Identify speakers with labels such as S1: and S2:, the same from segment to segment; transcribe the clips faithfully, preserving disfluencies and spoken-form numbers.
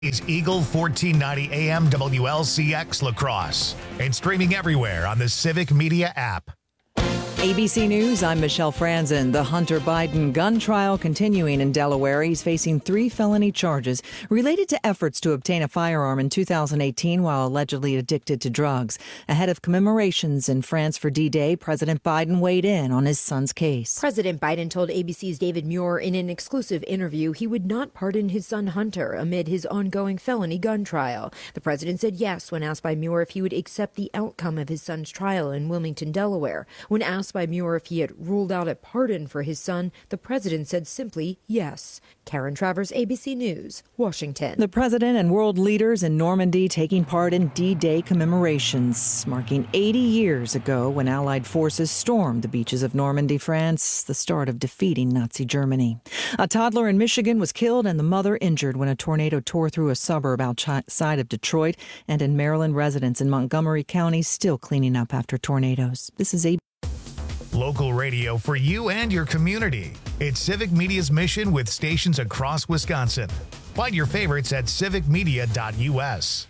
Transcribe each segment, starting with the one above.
S1: is Eagle fourteen ninety A M W L C X La Crosse and streaming everywhere on the Civic Media app.
S2: A B C News, I'm Michelle Franzen. The Hunter Biden gun trial continuing in Delaware. He's facing three felony charges related to efforts to obtain a firearm in two thousand eighteen while allegedly addicted to drugs. Ahead of commemorations in France for D-Day, President Biden weighed in on his son's case.
S3: President Biden told A B C's David Muir in an exclusive interview he would not pardon his son Hunter amid his ongoing felony gun trial. The president said yes when asked by Muir if he would accept the outcome of his son's trial in Wilmington, Delaware. When asked by Muir if he had ruled out a pardon for his son, the president said simply yes. Karen Travers, A B C News, Washington.
S2: The president and world leaders in Normandy taking part in D-Day commemorations, marking eighty years ago when Allied forces stormed the beaches of Normandy, France, the start of defeating Nazi Germany. A toddler in Michigan was killed and the mother injured when a tornado tore through a suburb outside of Detroit, and in Maryland, residents in Montgomery County still cleaning up after tornadoes. This is A B C.
S1: Local radio for you and your community. It's Civic Media's mission with stations across Wisconsin. Find your favorites at civic media dot u s.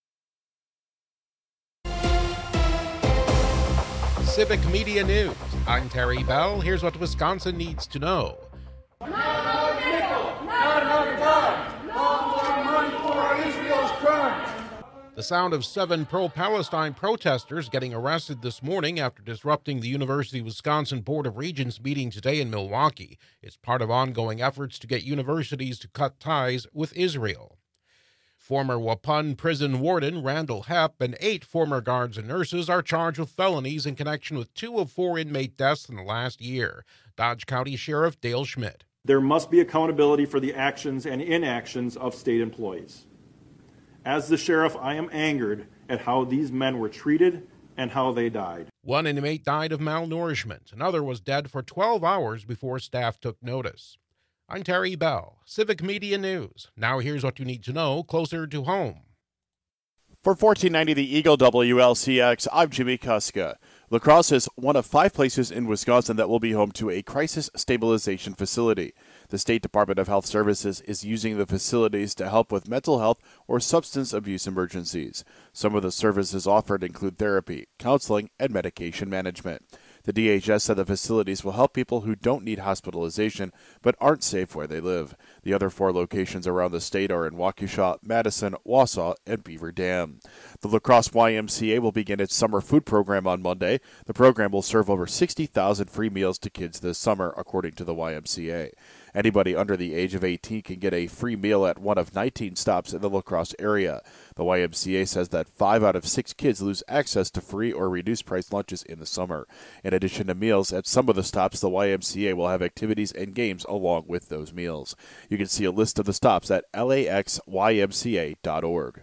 S4: Civic Media News. I'm Terry Bell. Here's what Wisconsin needs to know.
S5: Not another nickel, not another dime. No more money for Israel's crimes.
S4: The sound of seven pro-Palestine protesters getting arrested this morning after disrupting the University of Wisconsin Board of Regents meeting today in Milwaukee. It's part of ongoing efforts to get universities to cut ties with Israel. Former Waupun prison warden Randall Hepp and eight former guards and nurses are charged with felonies in connection with two of four inmate deaths in the last year. Dodge County Sheriff Dale Schmidt.
S6: There must be accountability for the actions and inactions of state employees. As the sheriff, I am angered at how these men were treated and how they died.
S4: One inmate died of malnourishment. Another was dead for twelve hours before staff took notice. I'm Terry Bell, Civic Media News. Now here's what you need to know closer to home.
S7: For fourteen ninety The Eagle W L C X, I'm Jimmy Kuska. La Crosse is one of five places in Wisconsin that will be home to a crisis stabilization facility. The State Department of Health Services is using the facilities to help with mental health or substance abuse emergencies. Some of the services offered include therapy, counseling, and medication management. The D H S said the facilities will help people who don't need hospitalization but aren't safe where they live. The other four locations around the state are in Waukesha, Madison, Wausau, and Beaver Dam. The La Crosse Y M C A will begin its summer food program on Monday. The program will serve over sixty thousand free meals to kids this summer, according to the Y M C A. Anybody under the age of eighteen can get a free meal at one of nineteen stops in the La Crosse area. The Y M C A says that five out of six kids lose access to free or reduced price lunches in the summer. In addition to meals, at some of the stops, the Y M C A will have activities and games along with those meals. You can see a list of the stops at L A X Y M C A dot org.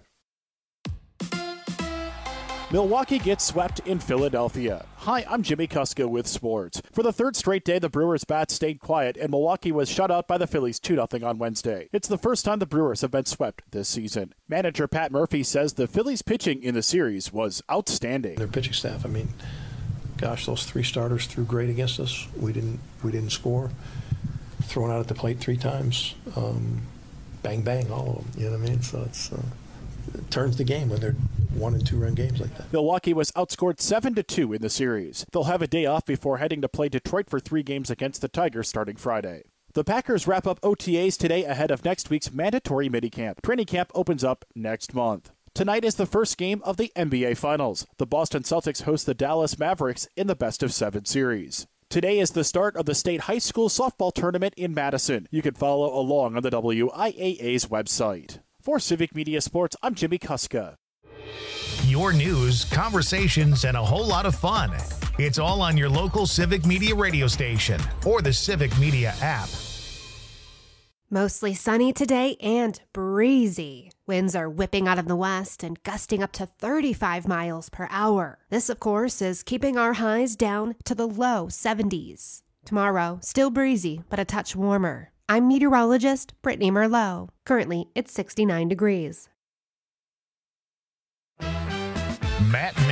S7: Milwaukee gets swept in Philadelphia. Hi, I'm Jimmy Kuska with sports. For the third straight day, the Brewers' bats stayed quiet, and Milwaukee was shut out by the Phillies two nothing on Wednesday. It's the first time the Brewers have been swept this season. Manager Pat Murphy says the Phillies' pitching in the series was outstanding.
S8: Their pitching staff, I mean, gosh, those three starters threw great against us. We didn't, we didn't score. Thrown out at the plate three times. Um, bang, bang, all of them. You know what I mean? So it's uh, it turns the game when they're one and two run games like that.
S7: Milwaukee was outscored seven to two in the series. They'll have a day off before heading to play Detroit for three games against the Tigers starting Friday. The Packers wrap up O T As today ahead of next week's mandatory minicamp. Training camp opens up next month. Tonight is the first game of the N B A Finals. The Boston Celtics host the Dallas Mavericks in the best of seven series. Today is the start of the state high school softball tournament in Madison. You can follow along on the W I A A's website. For Civic Media Sports, I'm Jimmy Kuska.
S1: Your news, conversations, and a whole lot of fun. It's all on your local Civic Media radio station or the Civic Media app.
S9: Mostly sunny today and breezy. Winds are whipping out of the west and gusting up to thirty-five miles per hour. This, of course, is keeping our highs down to the low seventies. Tomorrow, still breezy, but a touch warmer. I'm meteorologist Brittany Merlot. Currently, it's sixty-nine degrees.
S1: Matt Mayer on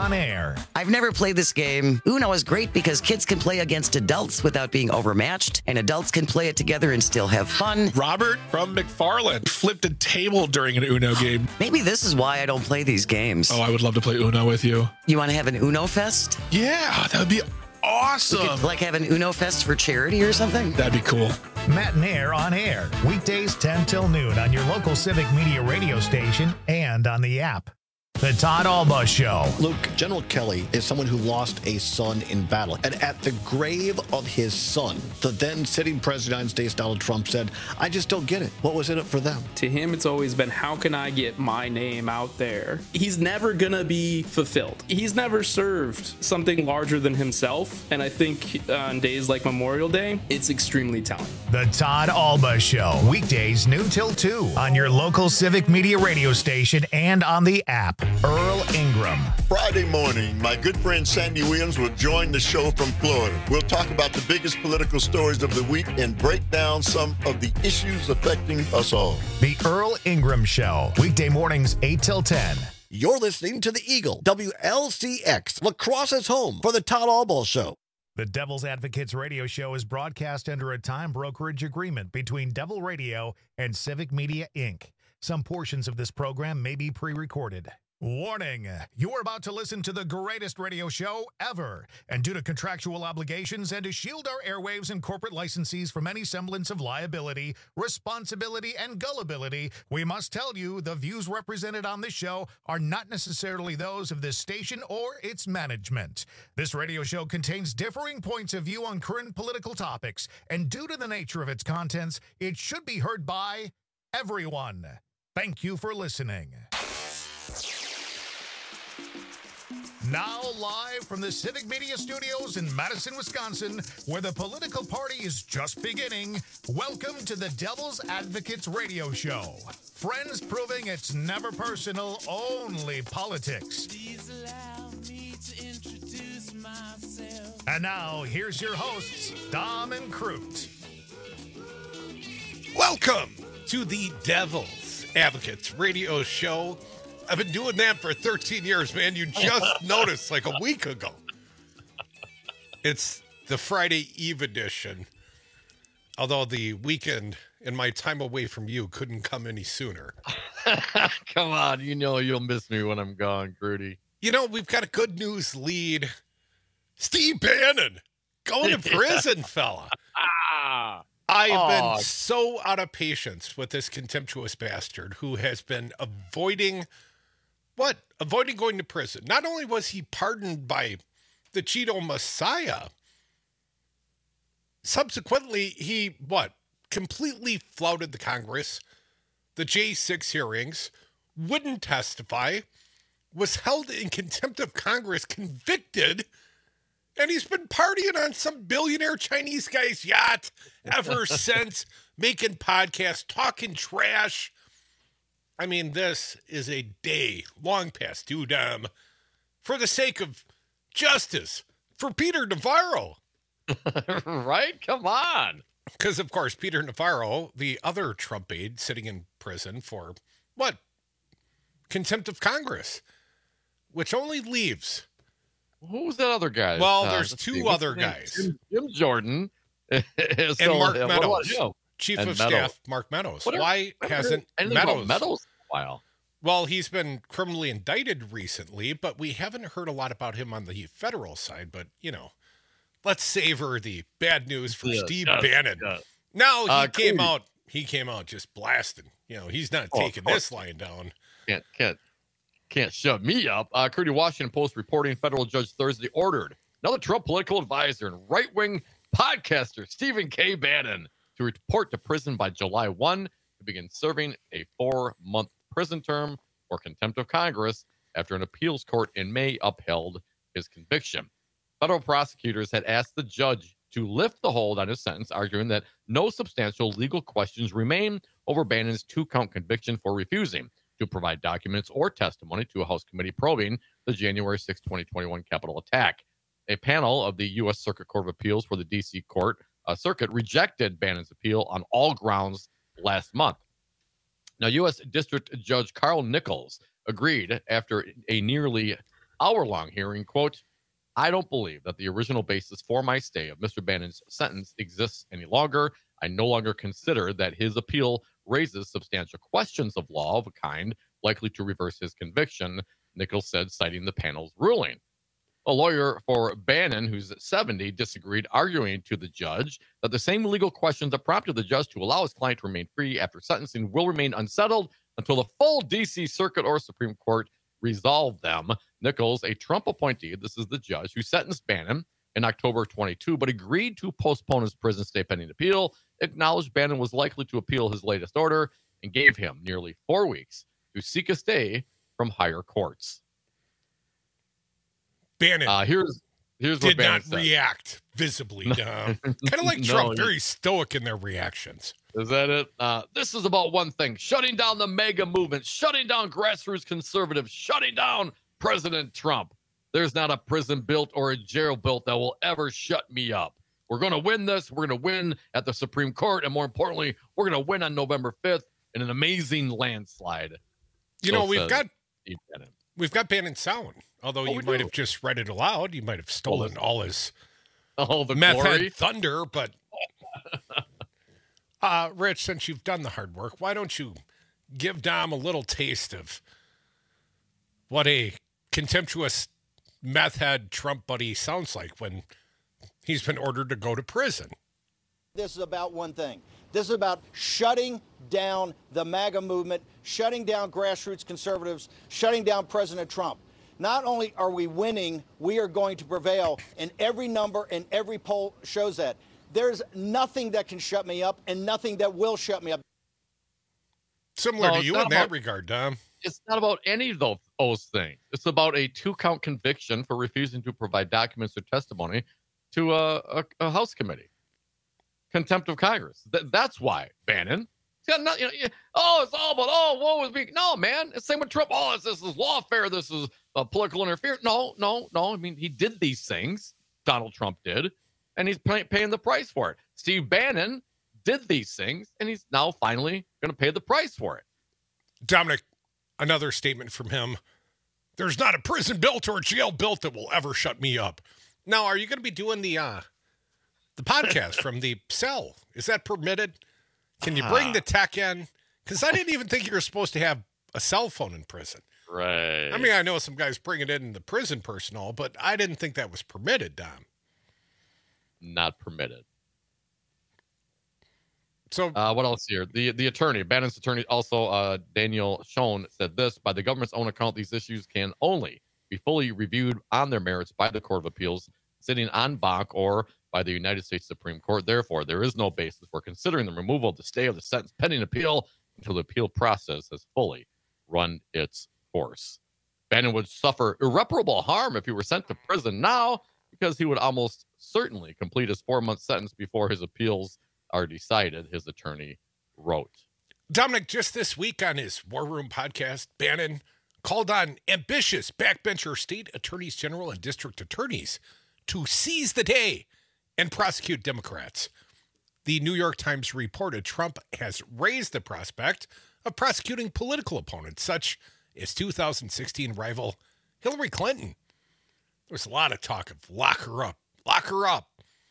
S1: on air.
S10: I've never played this game. Uno is great because kids can play against adults without being overmatched, and adults can play it together and still have fun.
S11: Robert from McFarland flipped a table during an Uno game.
S10: Maybe this is why I don't play these games.
S11: Oh, I would love to play Uno with you.
S10: You want to have an Uno Fest?
S11: Yeah, that would be awesome.
S10: We could, like, have an Uno Fest for charity or something?
S11: That'd be cool.
S1: Matt and Air on air, weekdays ten till noon on your local Civic Media radio station and on the app. The Todd Alba Show.
S12: Luke, General Kelly is someone who lost a son in battle. And at the grave of his son, the then sitting president of the United States, Donald Trump, said, I just don't get it. What was in it for them?
S13: To him, it's always been, how can I get my name out there? He's never going to be fulfilled. He's never served something larger than himself. And I think on days like Memorial Day, it's extremely telling.
S1: The Todd Alba Show. Weekdays noon till two on your local Civic Media radio station and on the app. Earl Ingram.
S14: Friday morning, my good friend Sandy Williams will join the show from Florida. We'll talk about the biggest political stories of the week and break down some of the issues affecting us all.
S1: The Earl Ingram Show. Weekday mornings, eight till ten.
S12: You're listening to the Eagle, W L C X, La Crosse's home for the Todd Alba Show.
S1: The Devil's Advocates radio show is broadcast under a time brokerage agreement between Devil Radio and Civic Media, Incorporated. Some portions of this program may be pre-recorded. Warning, you are about to listen to the greatest radio show ever, and due to contractual obligations and to shield our airwaves and corporate licensees from any semblance of liability, responsibility, and gullibility, we must tell you the views represented on this show are not necessarily those of this station or its management. This radio show contains differing points of view on current political topics, and due to the nature of its contents, it should be heard by everyone. Thank you for listening. Now live from the Civic Media Studios in Madison, Wisconsin, where the political party is just beginning, welcome to the Devil's Advocates radio show. Friends proving it's never personal, only politics. Please allow me to introduce myself. And now, here's your hosts, Dom and Crute.
S4: Welcome to the Devil's Advocates radio show. I've been doing that for thirteen years, man. You just noticed like a week ago. It's the Friday Eve edition. Although the weekend and my time away from you couldn't come any sooner.
S15: Come on, you know you'll miss me when I'm gone, Grudy.
S4: You know, we've got a good news lead. Steve Bannon going to prison, fella.
S15: Ah.
S4: I have
S15: oh.
S4: been so out of patience with this contemptuous bastard who has been avoiding... What? Avoiding going to prison. Not only was he pardoned by the Cheeto Messiah, subsequently he, what, completely flouted the Congress, the J six hearings, wouldn't testify, was held in contempt of Congress, convicted, and he's been partying on some billionaire Chinese guy's yacht ever since, making podcasts, talking trash. I mean, this is a day long past due, Dom, for the sake of justice for Peter Navarro.
S15: Right? Come on.
S4: Because, of course, Peter Navarro, the other Trump aide sitting in prison for, what? Contempt of Congress, which only leaves.
S15: Who's that other guy?
S4: Well,
S15: uh,
S4: there's two
S15: see,
S4: other guys.
S15: Jim, Jim Jordan.
S4: and
S15: so,
S4: Mark
S15: uh,
S4: Meadows.
S15: You know?
S4: Chief
S15: and
S4: of
S15: Meadows.
S4: Staff Mark Meadows.
S15: What
S4: Why
S15: are,
S4: hasn't
S15: Meadows?
S4: Meadows?
S15: Wow.
S4: Well, he's been criminally indicted recently, but we haven't heard a lot about him on the federal side. But, you know, let's savor the bad news for
S15: yeah,
S4: Steve
S15: yes,
S4: Bannon.
S15: yes.
S4: No, he
S15: uh,
S4: came
S15: Cody.
S4: out. He came out just blasting. You know, he's not
S15: oh,
S4: taking this line down.
S15: Can't can't can't shove me up. Uh, Curdy Washington Post reporting federal judge Thursday ordered another Trump political advisor and right-wing podcaster Stephen K. Bannon to report to prison by July first to begin serving a four-month prison term for contempt of Congress after an appeals court in May upheld his conviction. Federal prosecutors had asked the judge to lift the hold on his sentence, arguing that no substantial legal questions remain over Bannon's two-count conviction for refusing to provide documents or testimony to a House committee probing the January sixth, twenty twenty-one Capitol attack. A panel of the U S Circuit Court of Appeals for the D C Court uh, Circuit rejected Bannon's appeal on all grounds last month. Now, U S District Judge Carl Nichols agreed after a nearly hour-long hearing, quote, I don't believe that the original basis for my stay of Mister Bannon's sentence exists any longer. I no longer consider that his appeal raises substantial questions of law of a kind likely to reverse his conviction, Nichols said, citing the panel's ruling. A lawyer for Bannon, who's seventy, disagreed, arguing to the judge that the same legal questions that prompted the judge to allow his client to remain free after sentencing will remain unsettled until the full D C Circuit or Supreme Court resolve them. Nichols, a Trump appointee, this is the judge who sentenced Bannon in October twenty-two, but agreed to postpone his prison stay pending appeal, acknowledged Bannon was likely to appeal his latest order, and gave him nearly four weeks to seek a stay from higher courts.
S16: Bannon
S15: uh, here's here's what
S16: did
S15: Bannon
S16: not
S15: said.
S16: react visibly. Uh, kind of like
S15: No,
S16: Trump,
S15: he-
S16: very stoic in their reactions.
S15: Is that it? Uh, this is about one thing: shutting down the MAGA movement, shutting down grassroots conservatives, shutting down President Trump. There's not a prison built or a jail built that will ever shut me up. We're going to win this. We're going to win at the Supreme Court. And more importantly, we're going to win on November fifth in an amazing landslide.
S16: You
S15: So
S16: know, we've
S15: says
S16: got
S15: Steve Bannon.
S16: we've got Bannon sound. Although
S15: Oh,
S16: you
S15: we
S16: might
S15: do.
S16: have just read it aloud, you might have stolen all his
S15: All the
S16: meth
S15: glory.
S16: head thunder. But uh, Rich, since you've done the hard work, why don't you give Dom a little taste of what a contemptuous meth head Trump buddy sounds like when he's been ordered to go to prison?
S17: This is about one thing. This is about shutting down the MAGA movement, shutting down grassroots conservatives, shutting down President Trump. Not only are we winning, we are going to prevail. And every number and every poll shows that. There's nothing that can shut me up and nothing that will shut me up.
S16: Similar
S15: No,
S16: to
S15: it's
S16: you
S15: not
S16: in that
S15: about-
S16: regard, Dom.
S15: It's not about any of those, those things. It's about a two-count conviction for refusing to provide documents or testimony to a, a, a House committee. Contempt of Congress. Th- that's why, Bannon. It's got nothing, you know, oh, it's all about, oh, woe is me. No, man. It's same with Trump. Oh, this, this is lawfare. This is uh, political interference. No, no, no. I mean, he did these things. Donald Trump did. And he's pay- paying the price for it. Steve Bannon did these things, and he's now finally going to pay the price for it.
S16: Dominic, another statement from him. There's not a prison built or a jail built that will ever shut me up. Now, are you going to be doing the uh, the podcast from the cell? Is that permitted? Can you bring the tech in? Because I didn't even think you were supposed to have a cell phone in prison.
S15: Right.
S16: I mean, I know some guys bring it in the prison personnel, but I didn't think that was permitted, Dom.
S15: Not permitted.
S16: So,
S15: uh, what else here? The the attorney, Bannon's attorney, also uh, Daniel Schoen, said this: by the government's own account, these issues can only be fully reviewed on their merits by the Court of Appeals, sitting en banc, or by the United States Supreme Court. Therefore, there is no basis for considering the removal of the stay of the sentence pending appeal until the appeal process has fully run its course. Bannon would suffer irreparable harm if he were sent to prison now, because he would almost certainly complete his four-month sentence before his appeals are decided, his attorney wrote.
S16: Dominic, just this week on his War Room podcast, Bannon called on ambitious backbencher state attorneys general and district attorneys to seize the day and prosecute Democrats. The New York Times reported Trump has raised the prospect of prosecuting political opponents, such as two thousand sixteen rival Hillary Clinton. There's a lot of talk of lock her up, lock her up.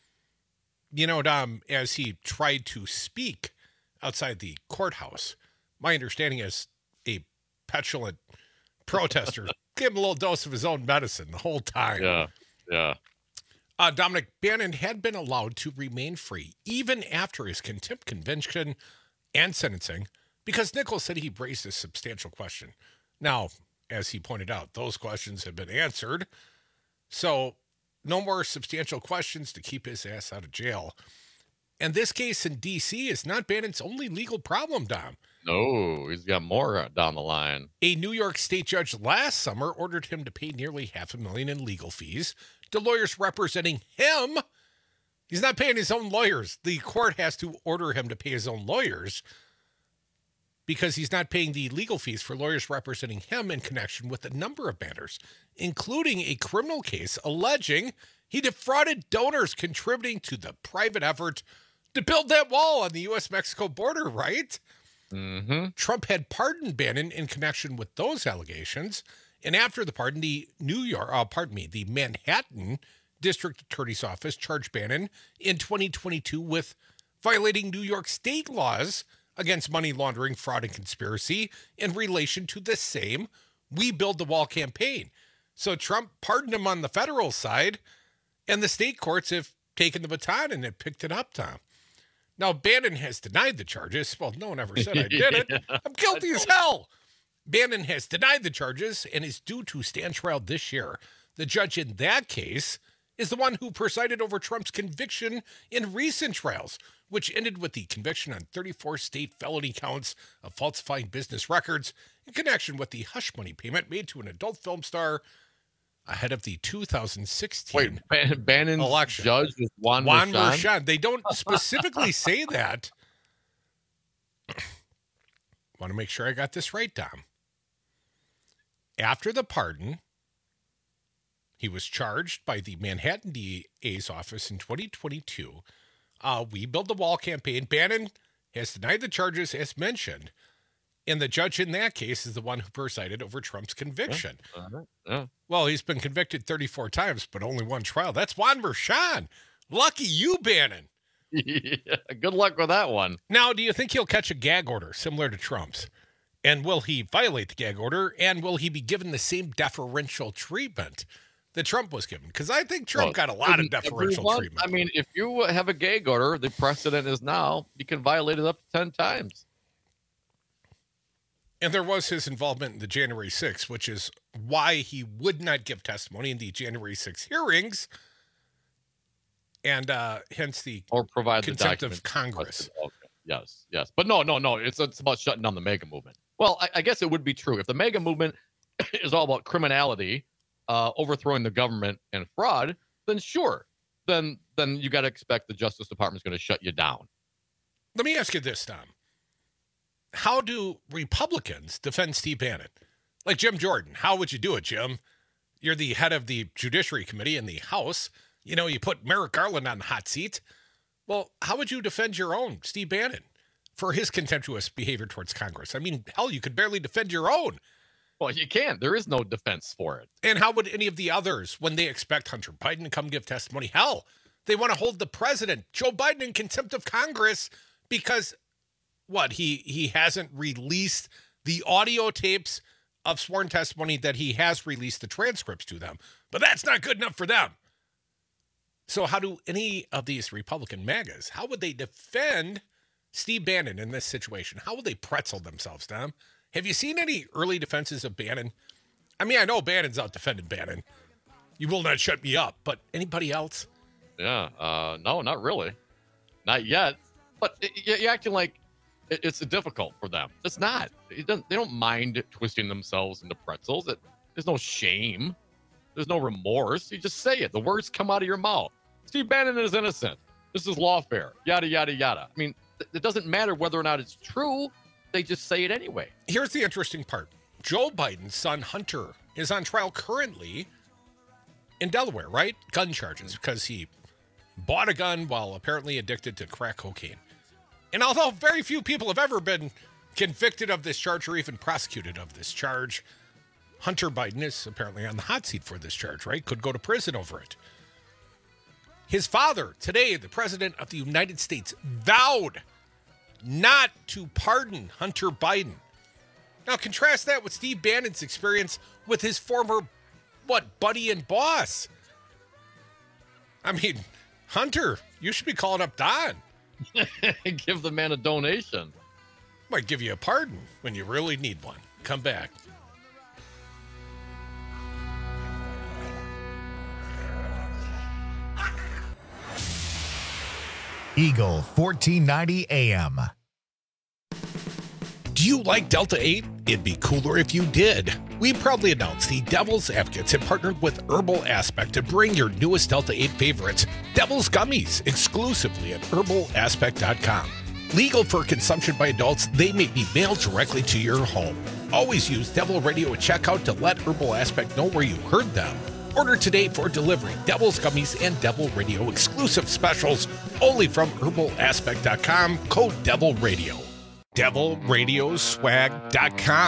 S16: You know, Dom, as he tried to speak outside the courthouse, my understanding is a petulant protester gave him a little dose of his own medicine the whole time.
S15: Yeah, yeah.
S16: Uh, Dominic, Bannon had been allowed to remain free even after his contempt conviction and sentencing because Nichols said he raised a substantial question. Now, as he pointed out, those questions have been answered. So no more substantial questions to keep his ass out of jail. And this case in D C is not Bannon's only legal problem, Dom.
S15: No, he's got more down the line.
S16: A New York state judge last summer ordered him to pay nearly half a million in legal fees to lawyers representing him. He's not paying his own lawyers. The court has to order him to pay his own lawyers because he's not paying the legal fees for lawyers representing him in connection with a number of matters, including a criminal case alleging he defrauded donors contributing to the private effort to build that wall on the U S Mexico border, right?
S15: Mm-hmm.
S16: Trump had pardoned Bannon in connection with those allegations And after the pardon, the New York, uh, pardon me, the Manhattan District Attorney's Office charged Bannon in twenty twenty-two with violating New York state laws against money laundering, fraud, and conspiracy in relation to the same We Build the Wall campaign. So Trump pardoned him on the federal side, and the state courts have taken the baton and have picked it up, Tom. Now, Bannon has denied the charges. Well, no one ever said I did it. I'm guilty as hell. Bannon has denied the charges and is due to stand trial this year. The judge in that case is the one who presided over Trump's conviction in recent trials, which ended with the conviction on thirty-four state felony counts of falsifying business records in connection with the hush money payment made to an adult film star ahead of the two thousand sixteen
S15: Wait, Ban- Bannon's
S16: election.
S15: Judge was Juan,
S16: Juan
S15: Merchan?
S16: Merchan. They don't specifically say that. Want to make sure I got this right, Dom. After the pardon, he was charged by the Manhattan D A's office in twenty twenty-two. Uh, We Build the Wall campaign. Bannon has denied the charges as mentioned. And the judge in that case is the one who presided over Trump's conviction.
S15: Yeah, uh-huh. yeah.
S16: Well, he's been convicted thirty-four times, but only one trial. That's Juan Merchan. Lucky you, Bannon.
S15: Yeah, good luck with that one.
S16: Now, do you think he'll catch a gag order similar to Trump's? And will he violate the gag order? And will he be given the same deferential treatment that Trump was given? Because I think Trump
S15: Well,
S16: got a lot of
S15: everyone-
S16: deferential treatment.
S15: I mean, if you have a gag order, the precedent is now you can violate it up to ten times.
S16: And there was his involvement in the January sixth, which is why he would not give testimony in the January sixth hearings, and uh, hence the
S15: or provide
S16: contempt
S15: the
S16: of Congress.
S15: Okay. Yes, yes. But no, no, no. It's, it's about shutting down the MAGA movement. Well, I, I guess it would be true. If the MAGA movement is all about criminality, uh, overthrowing the government, and fraud, then sure. Then, then you got to expect the Justice Department is going to shut you down.
S16: Let me ask you this, Tom. How do Republicans defend Steve Bannon? Like Jim Jordan, how would you do it, Jim? You're the head of the Judiciary Committee in the House. You know, you put Merrick Garland on the hot seat. Well, how would you defend your own, Steve Bannon, for his contemptuous behavior towards Congress? I mean, hell, you could barely defend your own.
S15: Well, you can't. There is no defense for it.
S16: And how would any of the others, when they expect Hunter Biden to come give testimony? Hell, they want to hold the president, Joe Biden, in contempt of Congress because... What, he he hasn't released the audio tapes of sworn testimony that he has released the transcripts to them. But that's not good enough for them. So how do any of these Republican MAGAs, how would they defend Steve Bannon in this situation? How would they pretzel themselves, Tom? Have you seen any early defenses of Bannon? I mean, I know Bannon's out defending Bannon. You will not shut me up. But anybody else?
S15: Yeah. Uh, no, not really. Not yet. But you're acting like it's difficult for them. It's not. It doesn't, they don't mind twisting themselves into pretzels. It, there's no shame. There's no remorse. You just say it. The words come out of your mouth. Steve Bannon is innocent. This is lawfare. Yada, yada, yada. I mean, th- it doesn't matter whether or not it's true. They just say it anyway.
S16: Here's the interesting part. Joe Biden's son, Hunter, is on trial currently in Delaware, right? Gun charges because he bought a gun while apparently addicted to crack cocaine. And although very few people have ever been convicted of this charge or even prosecuted of this charge, Hunter Biden is apparently on the hot seat for this charge, right? Could go to prison over it. His father, today, the president of the United States, vowed not to pardon Hunter Biden. Now, contrast that with Steve Bannon's experience with his former, what, buddy and boss. I mean, Hunter, you should be calling up Don.
S15: Give the man a donation.
S16: Might give you a pardon when you really need one. Come back.
S1: Eagle fourteen ninety A M.
S16: Do you like Delta eight? It'd be cooler if you did. We proudly announce the Devil's Advocates have partnered with Herbal Aspect to bring your newest Delta eight favorites, Devil's Gummies, exclusively at herbal aspect dot com. Legal for consumption by adults, they may be mailed directly to your home. Always use Devil Radio at checkout to let Herbal Aspect know where you heard them. Order today for delivery. Devil's Gummies and Devil Radio exclusive specials only from herbal aspect dot com. Code Devil Radio. devil radio swag dot com.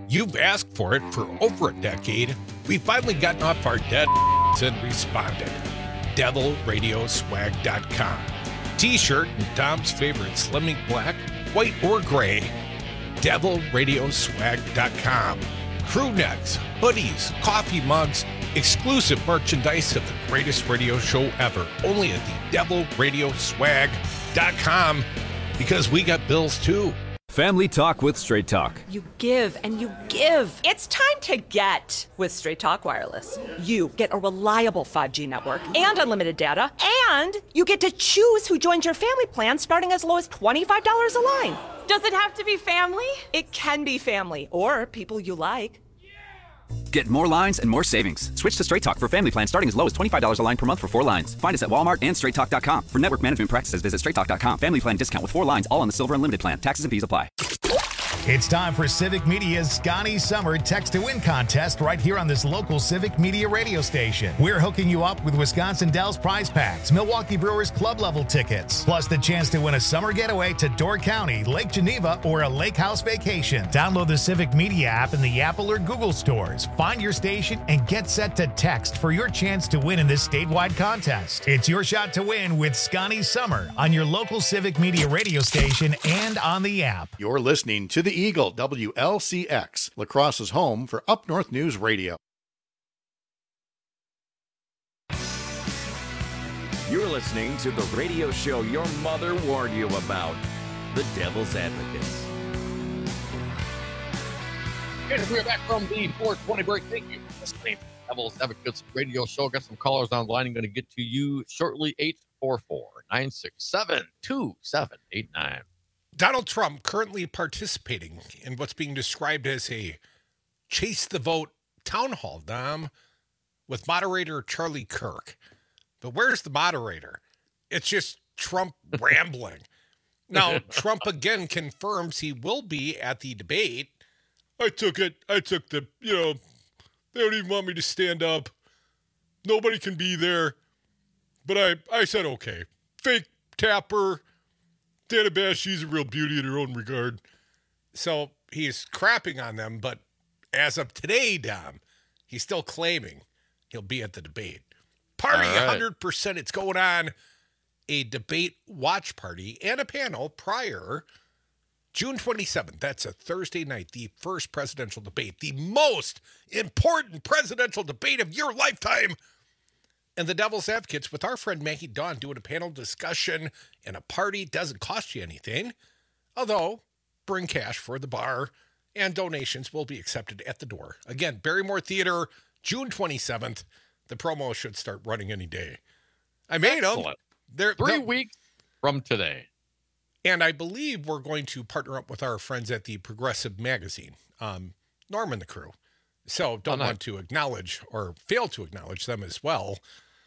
S16: You've asked for it for over a decade. We've finally gotten off our dead and responded. devil radio swag dot com. T-shirt in Dom's favorite Slimming Black, white or gray. devil radio swag dot com. Crew necks, hoodies, coffee mugs, exclusive merchandise of the greatest radio show ever. Only at the devil radio swag dot com, because we got bills too.
S18: Family Talk with Straight Talk.
S19: You give and you give. It's time to get with Straight Talk Wireless. You get a reliable five G network and unlimited data, and you get to choose who joins your family plan starting as low as twenty-five dollars a line.
S20: Does it have to be family?
S19: It can be family or people you like.
S18: Get more lines and more savings. Switch to Straight Talk for family plan starting as low as twenty-five dollars a line per month for four lines. Find us at Walmart and straight talk dot com. For network management practices, visit straight talk dot com. Family plan discount with four lines, all on the Silver Unlimited plan. Taxes and fees apply.
S1: It's time for Civic Media's Scotty Summer Text to Win contest right here on this local Civic Media radio station. We're hooking you up with Wisconsin Dells prize packs, Milwaukee Brewers club level tickets, plus the chance to win a summer getaway to Door County, Lake Geneva, or a lake house vacation. Download the Civic Media app in the Apple or Google stores. Find your station and get set to text for your chance to win in this statewide contest. It's your shot to win with Scotty Summer on your local Civic Media radio station and on the app.
S21: You're listening to the Eagle, W L C X, La Crosse's home for Up North News Radio.
S22: You're listening to the radio show your mother warned you about, The Devil's Advocates.
S15: And we're back from the four twenty break. Thank you for listening to the Devil's Advocates radio show. Got some callers online. I'm going to get to you shortly. eight four four, nine six seven, two seven eight nine.
S16: Donald Trump currently participating in what's being described as a chase the vote town hall, Dom, with moderator Charlie Kirk. But where's the moderator? It's just Trump rambling. Now, Trump again confirms he will be at the debate. I took it. I took the, you know, they don't even want me to stand up. Nobody can be there. But I, I said, okay. Fake Tapper. Dana Bash, she's a real beauty in her own regard. So he's crapping on them, but as of today, Dom, he's still claiming he'll be at the debate. Party, right. one hundred percent. It's going on. A debate watch party and a panel prior June twenty-seventh. That's a Thursday night, the first presidential debate, the most important presidential debate of your lifetime. And the Devil's Advocates with our friend Maggie Dawn doing a panel discussion and a party. Doesn't cost you anything. Although, bring cash for the bar and donations will be accepted at the door. Again, Barrymore Theater, June twenty-seventh. The promo should start running any day. I made Excellent. them. They're,
S15: Three
S16: they're,
S15: weeks from today.
S16: And I believe we're going to partner up with our friends at the Progressive Magazine, um, Norm and the crew. So don't oh, nice. want to acknowledge or fail to acknowledge them as well.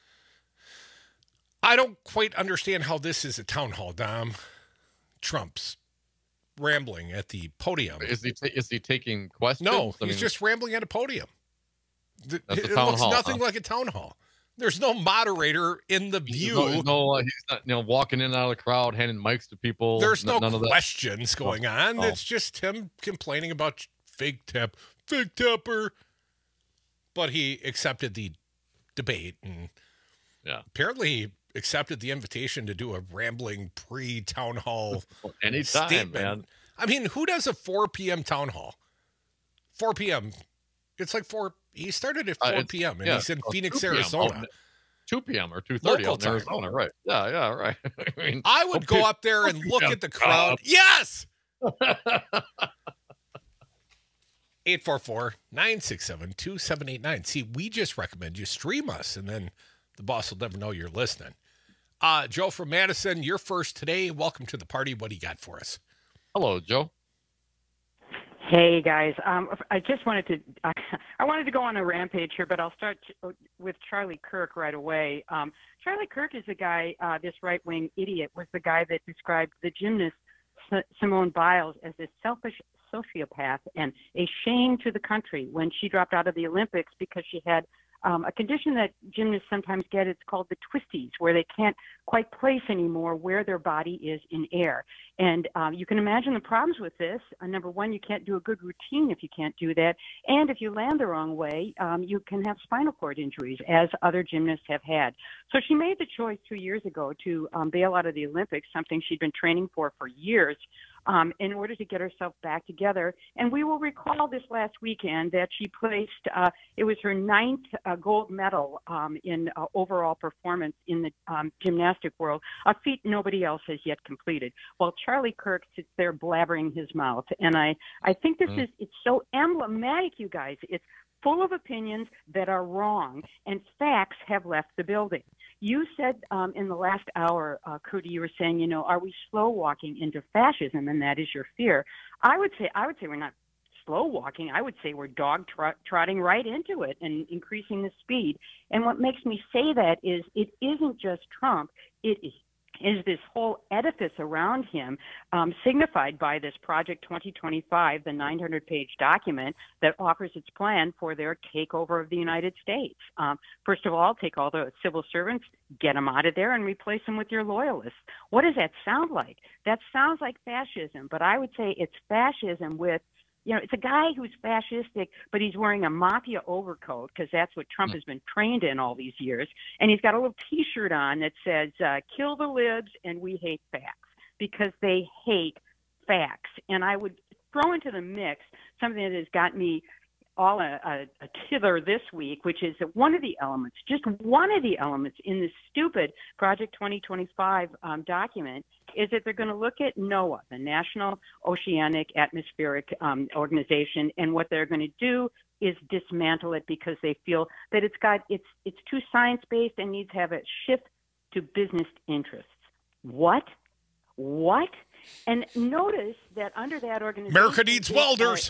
S16: I don't quite understand how this is a town hall, Dom. Trump's rambling at the podium.
S15: Is he ta- is he taking questions?
S16: No,
S15: I
S16: he's
S15: mean,
S16: just rambling at a podium.
S15: That's
S16: it
S15: a town
S16: looks
S15: hall,
S16: nothing
S15: huh?
S16: like a town hall. There's no moderator in the view.
S15: He's no, no uh, he's not, you know, walking in and out of the crowd, handing mics to people.
S16: There's no
S15: none of that.
S16: questions going
S15: oh.
S16: on.
S15: Oh.
S16: It's just him complaining about fake tap, fake tapper. But he accepted the debate, and
S15: yeah,
S16: apparently he accepted the invitation to do a rambling pre-town hall
S15: anytime,
S16: statement.
S15: man.
S16: I mean, who does a four p.m. town hall? four p.m. It's like four. He started at four p.m. and
S15: yeah,
S16: he's in
S15: oh,
S16: Phoenix,
S15: two p.m.
S16: Arizona.
S15: Oh, two p.m. or two thirty
S16: Local
S15: in Arizona, right? Yeah, yeah, right. I mean,
S16: I would
S15: okay,
S16: go up there and look
S15: p.m.
S16: at the crowd. Yes! eight four four, nine six seven, two seven eight nine. See, we just recommend you stream us, and then the boss will never know you're listening. Uh, Joe from Madison, you're first today. Welcome to the party. What do you got for us?
S15: Hello, Joe.
S23: Hey guys, um, I just wanted to I, I wanted to go on a rampage here, but I'll start with Charlie Kirk right away. Um, Charlie Kirk is the guy, uh, this right-wing idiot, was the guy that described the gymnast Simone Biles as this selfish sociopath and a shame to the country when she dropped out of the Olympics because she had um, a condition that gymnasts sometimes get. It's called the twisties, where they can't quite place anymore where their body is in air. And um, you can imagine the problems with this. Uh, number one, you can't do a good routine if you can't do that. And if you land the wrong way, um, you can have spinal cord injuries, as other gymnasts have had. So she made the choice two years ago to um, bail out of the Olympics, something she'd been training for for years, um, in order to get herself back together. And we will recall this last weekend that she placed, uh, it was her ninth uh, gold medal um, in uh, overall performance in the um, gymnastic world, a feat nobody else has yet completed. Well, Charlie Kirk sits there blabbering his mouth. And I, I think this mm. is, it's so emblematic, you guys. It's full of opinions that are wrong, and facts have left the building. You said um, in the last hour, uh, Crudy, you were saying, you know, are we slow walking into fascism, and that is your fear? I would say, I would say we're not slow walking. I would say we're dog trot- trotting right into it and increasing the speed. And what makes me say that is it isn't just Trump. It is is this whole edifice around him, um, signified by this Project twenty twenty-five, the nine hundred page document that offers its plan for their takeover of the United States. Um, first of all, take all the civil servants, get them out of there, and replace them with your loyalists. What does that sound like? That sounds like fascism, but I would say it's fascism with, you know, it's a guy who's fascistic, but he's wearing a mafia overcoat because that's what Trump has been trained in all these years. And he's got a little T-shirt on that says, uh, kill the libs and we hate facts, because they hate facts. And I would throw into the mix something that has got me all a, a, a tither this week, which is that one of the elements, just one of the elements in this stupid Project twenty twenty-five um, document is that they're going to look at NOAA, the National Oceanic Atmospheric um, Organization, and what they're going to do is dismantle it because they feel that it's got it's it's too science-based and needs to have a shift to business interests. What? What? And notice that under that organization,
S16: America needs welders.
S23: Uh,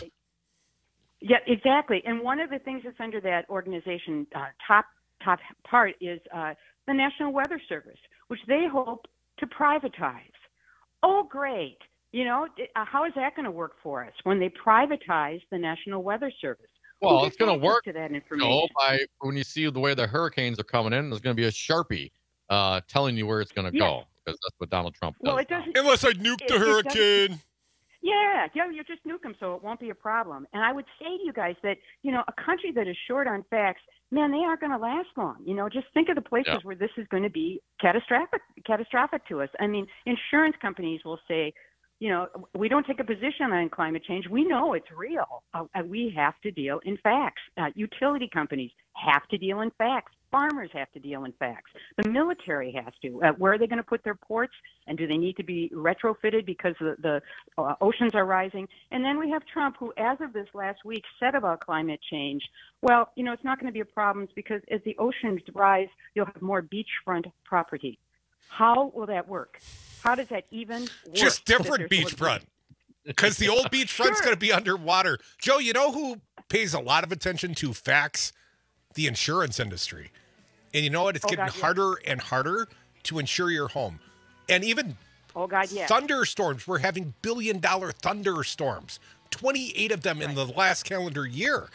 S23: Yeah, exactly. And one of the things that's under that organization, uh, top top part, is uh, the National Weather Service, which they hope to privatize. Oh, great. You know, uh, how is that going to work for us when they privatize the National Weather Service?
S15: Well, it's going to work.
S23: To that
S15: You
S23: information?
S15: know, by when you see the way the hurricanes are coming in, there's going to be a Sharpie uh, telling you where it's going to
S23: Yeah.
S15: go, because that's what Donald Trump does.
S23: Well, it doesn't.
S16: Unless I nuke
S23: it-
S16: the
S23: it doesn't-
S16: hurricane.
S23: Yeah, yeah, you just nuke them, so it won't be a problem. And I would say to you guys that, you know, a country that is short on facts, man, they aren't going to last long. You know, just think of the places
S15: Yeah.
S23: where this is going to be catastrophic, catastrophic to us. I mean, insurance companies will say, you know, we don't take a position on climate change. We know it's real. Uh, and we have to deal in facts. Uh, utility companies have to deal in facts. Farmers have to deal in facts. The military has to. Uh, where are they going to put their ports? And do they need to be retrofitted because the, the uh, oceans are rising? And then we have Trump, who, as of this last week, said about climate change, well, you know, it's not going to be a problem because as the oceans rise, you'll have more beachfront property. How will that work? How does that even work?
S16: Just different
S23: That there's-
S16: beachfront. Because the old beachfront's
S23: Sure.
S16: going to be underwater. Joe, you know who pays a lot of attention to facts? The insurance industry. And you know what? It's
S23: Oh,
S16: getting
S23: God, yeah.
S16: harder and harder to insure your home. And even
S23: Oh, God, yeah.
S16: thunderstorms. We're having billion dollar thunderstorms. twenty-eight of them in the last calendar year.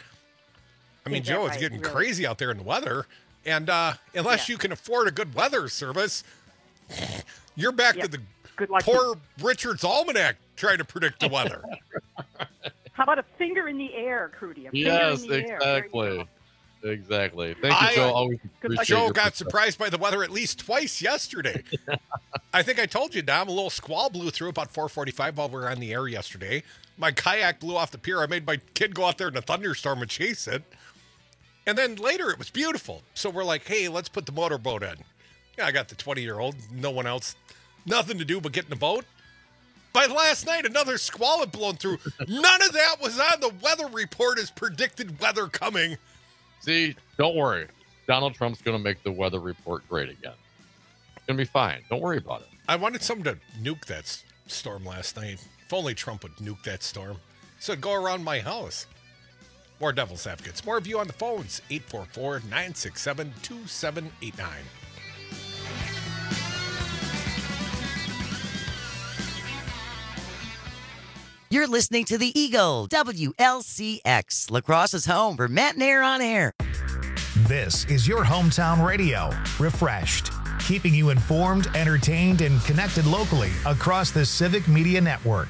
S16: I mean,
S23: Is that
S16: Joe, it's
S23: right?
S16: getting
S23: Really?
S16: crazy out there in the weather. And uh, unless
S23: Yeah.
S16: you can afford a good weather service, you're back
S23: Yep.
S16: to the
S23: Good luck.
S16: poor Richard's Almanac trying to predict the weather.
S23: How about a finger in the air, Crudy? A finger
S15: Yes,
S23: in the air. There you
S15: exactly.
S23: go.
S15: Exactly. Thank you,
S16: I-
S15: Joe. Always
S23: Good luck.
S15: appreciate
S16: Joe
S15: your
S16: got
S15: perspective.
S16: surprised by the weather at least twice yesterday. I think I told you, Dom, a little squall blew through about four forty-five while we were on the air yesterday. My kayak blew off the pier. I made my kid go out there in a thunderstorm and chase it. And then later it was beautiful. So we're like, hey, let's put the motorboat in. Yeah, I got the twenty-year-old. No one else. Nothing to do but get in the boat. By last night, another squall had blown through. None of that was on the weather report as predicted weather coming.
S15: See, don't worry. Donald Trump's going to make the weather report great again. It's going to be fine. Don't worry about it.
S16: I wanted someone to nuke that s- storm last night. If only Trump would nuke that storm. So it'd go around my house. More Devil's Advocates. More of you on the phones. eight four four, nine six seven, two seven eight nine.
S10: You're listening to the Eagle, W L C X, Lacrosse's home for Matt and Air on Air.
S1: This is your hometown radio, refreshed, keeping you informed, entertained, and connected locally across the Civic Media Network.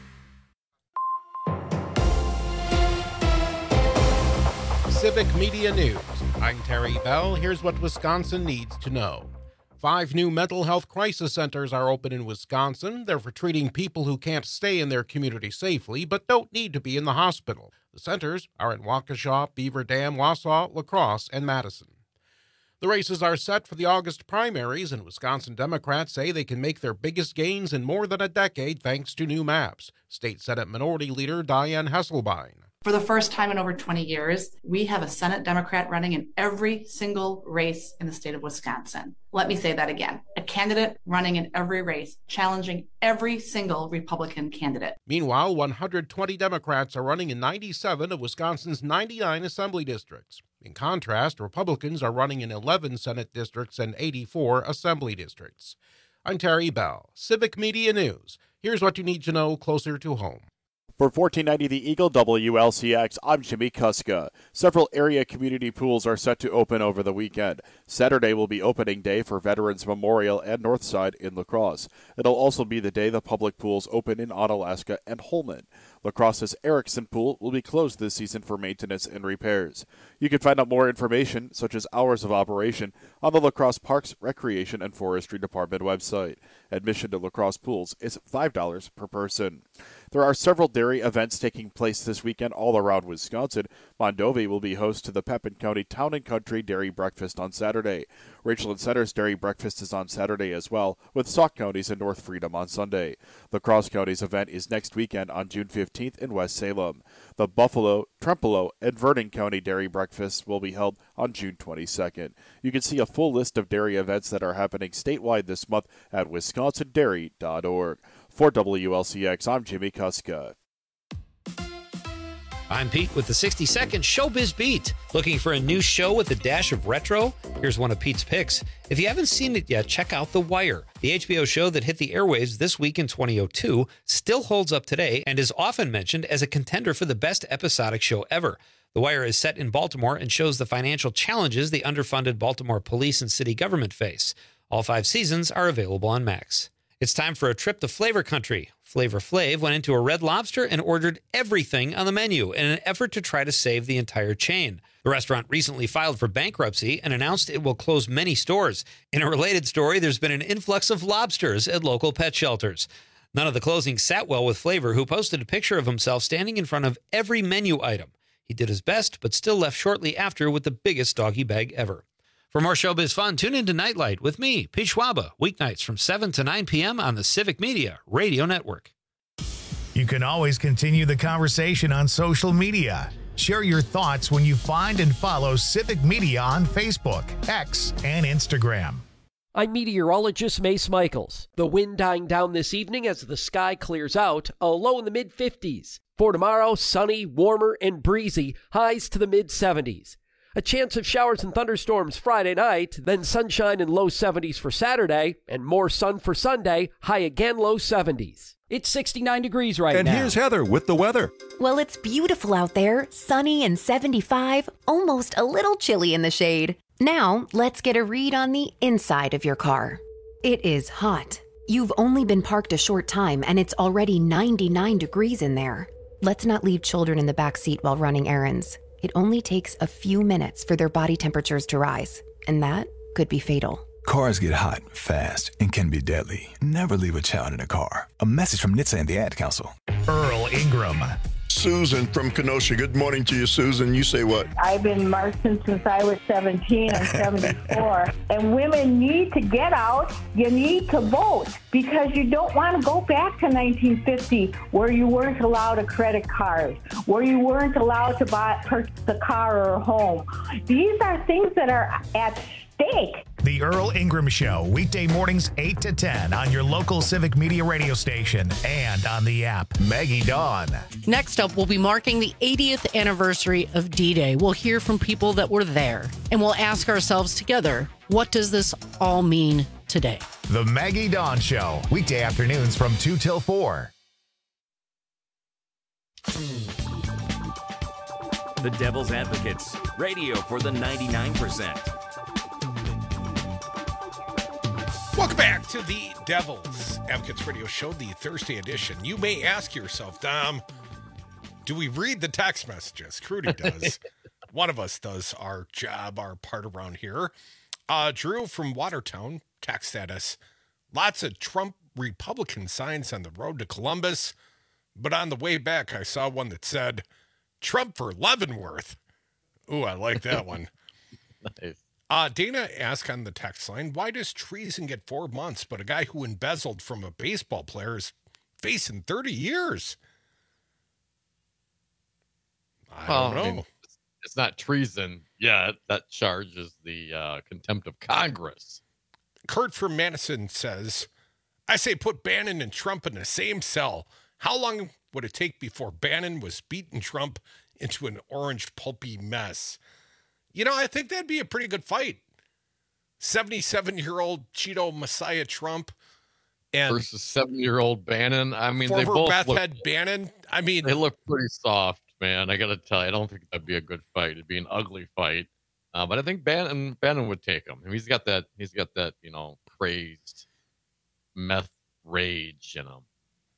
S4: Civic Media News. I'm Terry Bell. Here's what Wisconsin needs to know. Five new mental health crisis centers are open in Wisconsin. They're for treating people who can't stay in their community safely but don't need to be in the hospital. The centers are in Waukesha, Beaver Dam, Wausau, La Crosse, and Madison. The races are set for the August primaries, and Wisconsin Democrats say they can make their biggest gains in more than a decade thanks to new maps. State Senate Minority Leader Diane Hesselbein.
S2: For the first time in over twenty years, we have a Senate Democrat running in every single race in the state of Wisconsin. Let me say that again. A candidate running in every race, challenging every single Republican candidate.
S4: Meanwhile, one hundred twenty Democrats are running in ninety-seven of Wisconsin's ninety-nine assembly districts. In contrast, Republicans are running in eleven Senate districts and eighty-four assembly districts. I'm Terry Bell, Civic Media News. Here's what you need to know closer to home.
S7: For fourteen ninety The Eagle W L C X, I'm Jimmy Kuska. Several area community pools are set to open over the weekend. Saturday will be opening day for Veterans Memorial and Northside in La Crosse. It'll also be the day the public pools open in Onalaska and Holmen. La Crosse's Erickson Pool will be closed this season for maintenance and repairs. You can find out more information, such as hours of operation, on the La Crosse Parks, Recreation, and Forestry Department website. Admission to La Crosse pools is five dollars per person. There are several dairy events taking place this weekend all around Wisconsin. Mondovi will be host to the Pepin County Town and Country Dairy Breakfast on Saturday. Richland Center's Dairy Breakfast is on Saturday as well, with Sauk County's and North Freedom on Sunday. La Crosse County's event is next weekend on June fifteenth in West Salem. The Buffalo, Trempealeau, and Vernon County Dairy Breakfast will be held on June twenty-second. You can see a full list of dairy events that are happening statewide this month at wisconsin dairy dot org. For W L C X, I'm Jimmy Kuska.
S3: I'm Pete with the sixty second Showbiz Beat. Looking for a new show with a dash of retro? Here's one of Pete's picks. If you haven't seen it yet, check out The Wire. The H B O show that hit the airwaves this week in twenty oh two still holds up today and is often mentioned as a contender for the best episodic show ever. The Wire is set in Baltimore and shows the financial challenges the underfunded Baltimore police and city government face. All five seasons are available on Max. It's time for a trip to Flavor Country. Flavor Flav went into a Red Lobster and ordered everything on the menu in an effort to try to save the entire chain. The restaurant recently filed for bankruptcy and announced it will close many stores. In a related story, there's been an influx of lobsters at local pet shelters. None of the closing sat well with Flavor, who posted a picture of himself standing in front of every menu item. He did his best, but still left shortly after with the biggest doggy bag ever. For more showbiz fun, tune in to Nightlight with me, Pete Schwaba, weeknights from seven to nine p.m. on the Civic Media Radio Network.
S1: You can always continue the conversation on social media. Share your thoughts when you find and follow Civic Media on Facebook, X, and Instagram.
S5: I'm meteorologist Mace Michaels. The wind dying down this evening as the sky clears out, a low in the mid fifties. For tomorrow, sunny, warmer, and breezy, highs to the mid seventies. A chance of showers and thunderstorms Friday night, then sunshine in low seventies for Saturday, and more sun for Sunday, high again low seventies. It's sixty-nine degrees right
S24: and
S5: now.
S24: And here's Heather with the weather.
S25: Well, it's beautiful out there, sunny and seventy-five, almost a little chilly in the shade. Now, let's get a read on the inside of your car. It is hot. You've only been parked a short time, and it's already ninety-nine degrees in there. Let's not leave children in the back seat while running errands. It only takes a few minutes for their body temperatures to rise, and that could be fatal.
S26: Cars get hot, fast, and can be deadly. Never leave a child in a car. A message from N H T S A and the Ad Council.
S1: Earl Ingram.
S14: Susan from Kenosha. Good morning to you, Susan. You say what?
S27: I've been marching since I was seventeen. I'm seventy-four. And women need to get out. You need to vote because you don't want to go back to nineteen fifty where you weren't allowed a credit card, where you weren't allowed to buy purchase a car or a home. These are things that are at stake.
S1: The Earl Ingram Show, weekday mornings eight to ten on your local Civic Media radio station and on the app. Maggie Dawn.
S28: Next up, we'll be marking the eightieth anniversary of D-Day. We'll hear from people that were there, and we'll ask ourselves together, what does this all mean today?
S1: The Maggie Dawn Show, weekday afternoons from two till four.
S22: The Devil's Advocates, radio for the ninety-nine percent.
S16: Welcome back to the Devil's Advocates Radio Show, the Thursday edition. You may ask yourself, Dom, do we read the text messages? Crudy does. One of us does our job, our part around here. Uh, Drew from Watertown texted us, lots of Trump Republican signs on the road to Columbus, but on the way back, I saw one that said, Trump for Leavenworth. Ooh, I like that one.
S15: Nice.
S16: Uh, Dana asked on the text line, why does treason get four months, but a guy who embezzled from a baseball player is facing thirty years? I
S15: Well,
S16: don't know.
S15: I mean, it's, it's not treason yet. That charge is the uh, contempt of Congress.
S16: Kurt from Madison says, I say put Bannon and Trump in the same cell. How long would it take before Bannon was beating Trump into an orange pulpy mess? You know, I think that'd be a pretty good fight. seventy-seven-year-old Cheeto Messiah Trump and
S15: versus seven-year-old Bannon. I mean, they
S16: former
S15: both
S16: meth
S15: look,
S16: head Bannon. I mean,
S15: they look pretty soft, man. I got to tell you, I don't think that'd be a good fight. It'd be an ugly fight. Uh, but I think Bannon Bannon would take him. I mean, he's got that. He's got that. You know, crazed meth rage in him.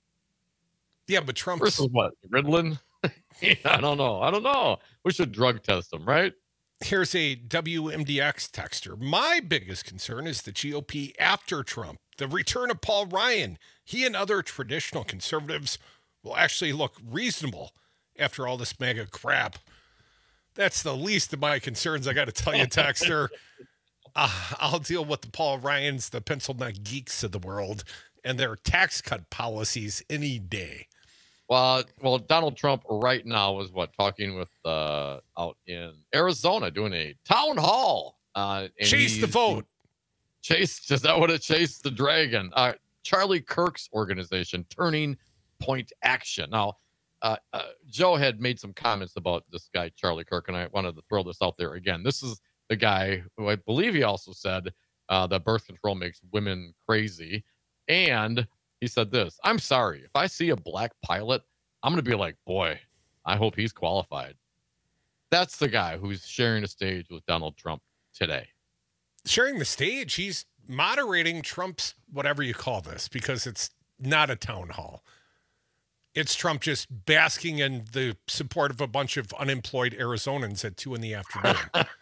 S16: Yeah, but Trump
S15: versus what? Ritalin? Yeah, I don't know. I don't know. We should drug test him, right?
S16: Here's a W M D X texter. My biggest concern is the G O P after Trump. The return of Paul Ryan. He and other traditional conservatives will actually look reasonable after all this MAGA crap. That's the least of my concerns, I got to tell you, texter. uh, I'll deal with the Paul Ryans, the pencil neck geeks of the world, and their tax cut policies any day.
S15: Well, well, Donald Trump right now is what talking with uh, out in Arizona, doing a town hall. Uh, and
S16: Chase the vote.
S15: Chase, is that what it? Chase the dragon. Uh, Charlie Kirk's organization, Turning Point Action. Now, uh, uh, Joe had made some comments about this guy Charlie Kirk, and I wanted to throw this out there again. This is the guy who I believe he also said uh, that birth control makes women crazy, and he said this, I'm sorry, if I see a black pilot, I'm going to be like, boy, I hope he's qualified. That's the guy who's sharing the stage with Donald Trump today.
S16: Sharing the stage, he's moderating Trump's, whatever you call this, because it's not a town hall. It's Trump just basking in the support of a bunch of unemployed Arizonans at two in the afternoon.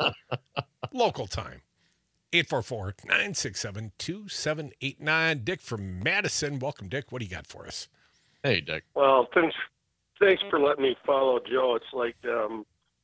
S16: Local time. eight four four, nine six seven, two seven eight nine. Dick from Madison. Welcome, Dick. What do you got for us?
S15: Hey, Dick.
S6: Well, thanks thanks for letting me follow Joe. It's like um,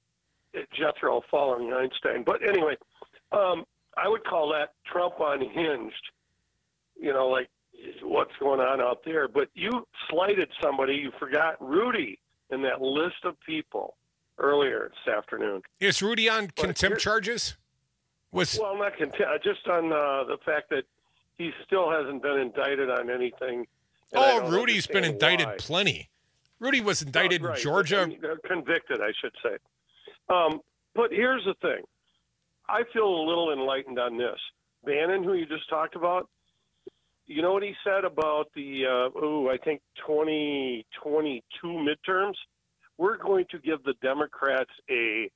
S6: Jethro following Einstein. But anyway, um, I would call that Trump unhinged, you know, like what's going on out there. But you slighted somebody. You forgot Rudy in that list of people earlier this afternoon.
S16: Is Rudy on but contempt charges? Was...
S6: Well, not contempt, just on uh, the fact that he still hasn't been indicted on anything.
S16: Oh, Rudy's been indicted why. plenty. Rudy was indicted oh, right. in Georgia.
S6: Convicted, I should say. Um, but here's the thing. I feel a little enlightened on this. Bannon, who you just talked about, you know what he said about the, uh, oh, I think twenty twenty-two midterms? We're going to give the Democrats a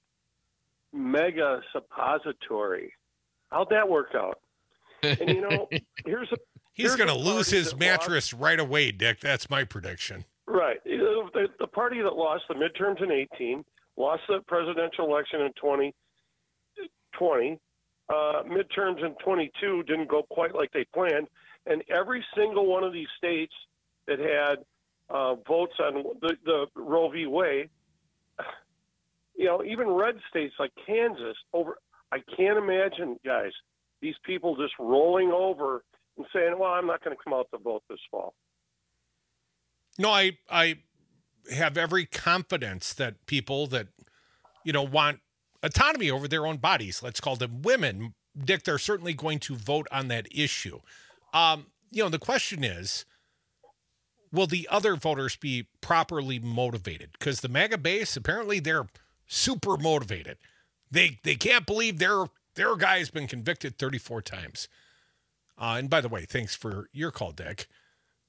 S6: mega suppository. How'd that work out? And, you know, here's a...
S16: He's going to lose his mattress lost. right away, Dick. That's my prediction.
S6: Right. The, the party that lost the midterms in eighteen, lost the presidential election in twenty twenty, uh, midterms in twenty-two didn't go quite like they planned, and every single one of these states that had uh, votes on the, the Roe v. Wade, you know, even red states like Kansas, over. I can't imagine, guys, these people just rolling over and saying, well, I'm not going to come out to vote this fall.
S16: No, I I have every confidence that people that, you know, want autonomy over their own bodies, let's call them women, Dick, they're certainly going to vote on that issue. Um, you know, the question is, will the other voters be properly motivated? Because the MAGA base, apparently they're super motivated. They they can't believe their their guy has been convicted thirty-four times. Uh, and by the way, thanks for your call, Dick.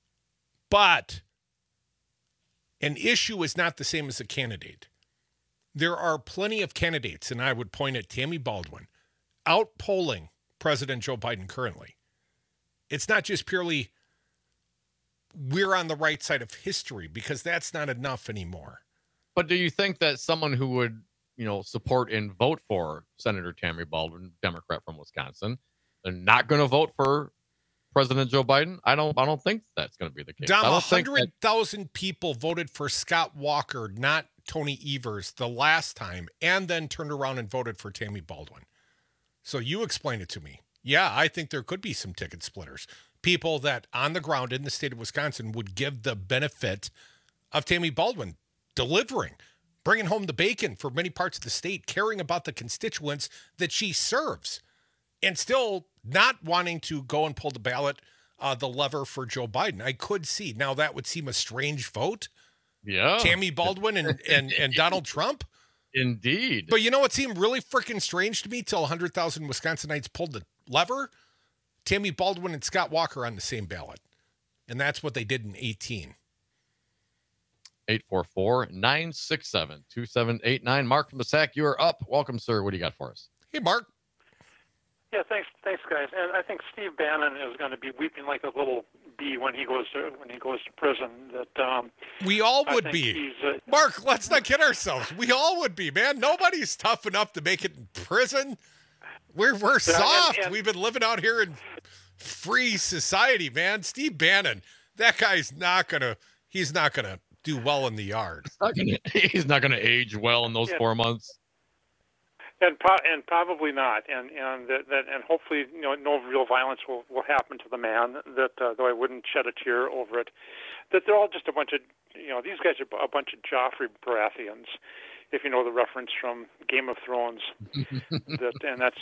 S16: But an issue is not the same as a candidate. there are plenty of candidates, and I would point at Tammy Baldwin, out-polling President Joe Biden currently. It's not just purely we're on the right side of history, because that's not enough anymore.
S15: But do you think that someone who would, you know, support and vote for Senator Tammy Baldwin, Democrat from Wisconsin, they're not going to vote for President Joe Biden? I don't I don't think that's going to be the case.
S16: Dom,
S15: I
S16: one
S15: don't think
S16: hundred thousand people voted for Scott Walker, not Tony Evers, the last time, and then turned around and voted for Tammy Baldwin. So you explain it to me. Yeah, I think there could be some ticket splitters. People that on the ground in the state of Wisconsin would give the benefit of Tammy Baldwin delivering, bringing home the bacon for many parts of the state, caring about the constituents that she serves, and still not wanting to go and pull the ballot, uh, the lever for Joe Biden. I could see. Now, that would seem a strange vote.
S15: Yeah.
S16: Tammy Baldwin and, and, and Donald Trump.
S15: Indeed.
S16: But you know what seemed really freaking strange to me till one hundred thousand Wisconsinites pulled the lever? Tammy Baldwin and Scott Walker on the same ballot. And that's what they did in eighteen.
S15: eight four four, nine six seven, two seven eight nine. Mark from the Sac, you are up. Welcome, sir. What do you got for us?
S16: Hey, Mark.
S8: Yeah, thanks, thanks, guys. And I think Steve Bannon is going to be weeping like a little bee when he goes to when he goes to prison. That um,
S16: we all
S8: I
S16: would
S8: think
S16: be.
S8: he's, uh,
S16: Mark, let's not kid ourselves. We all would be, man. Nobody's tough enough to make it in prison. We're we're
S8: Yeah,
S16: soft.
S8: and- and-
S16: We've been living out here in free society, man. Steve Bannon, that guy's not gonna. He's not gonna do well in the yard.
S15: Not gonna, he's not going to age well in those
S8: Yeah.
S15: four months.
S8: And pro- and probably not, and and that, that and hopefully you know no real violence will, will happen to the man. That uh, though I wouldn't shed a tear over it. That they're all just a bunch of you know these guys are a bunch of Joffrey Baratheons, if you know the reference from Game of Thrones. that and that's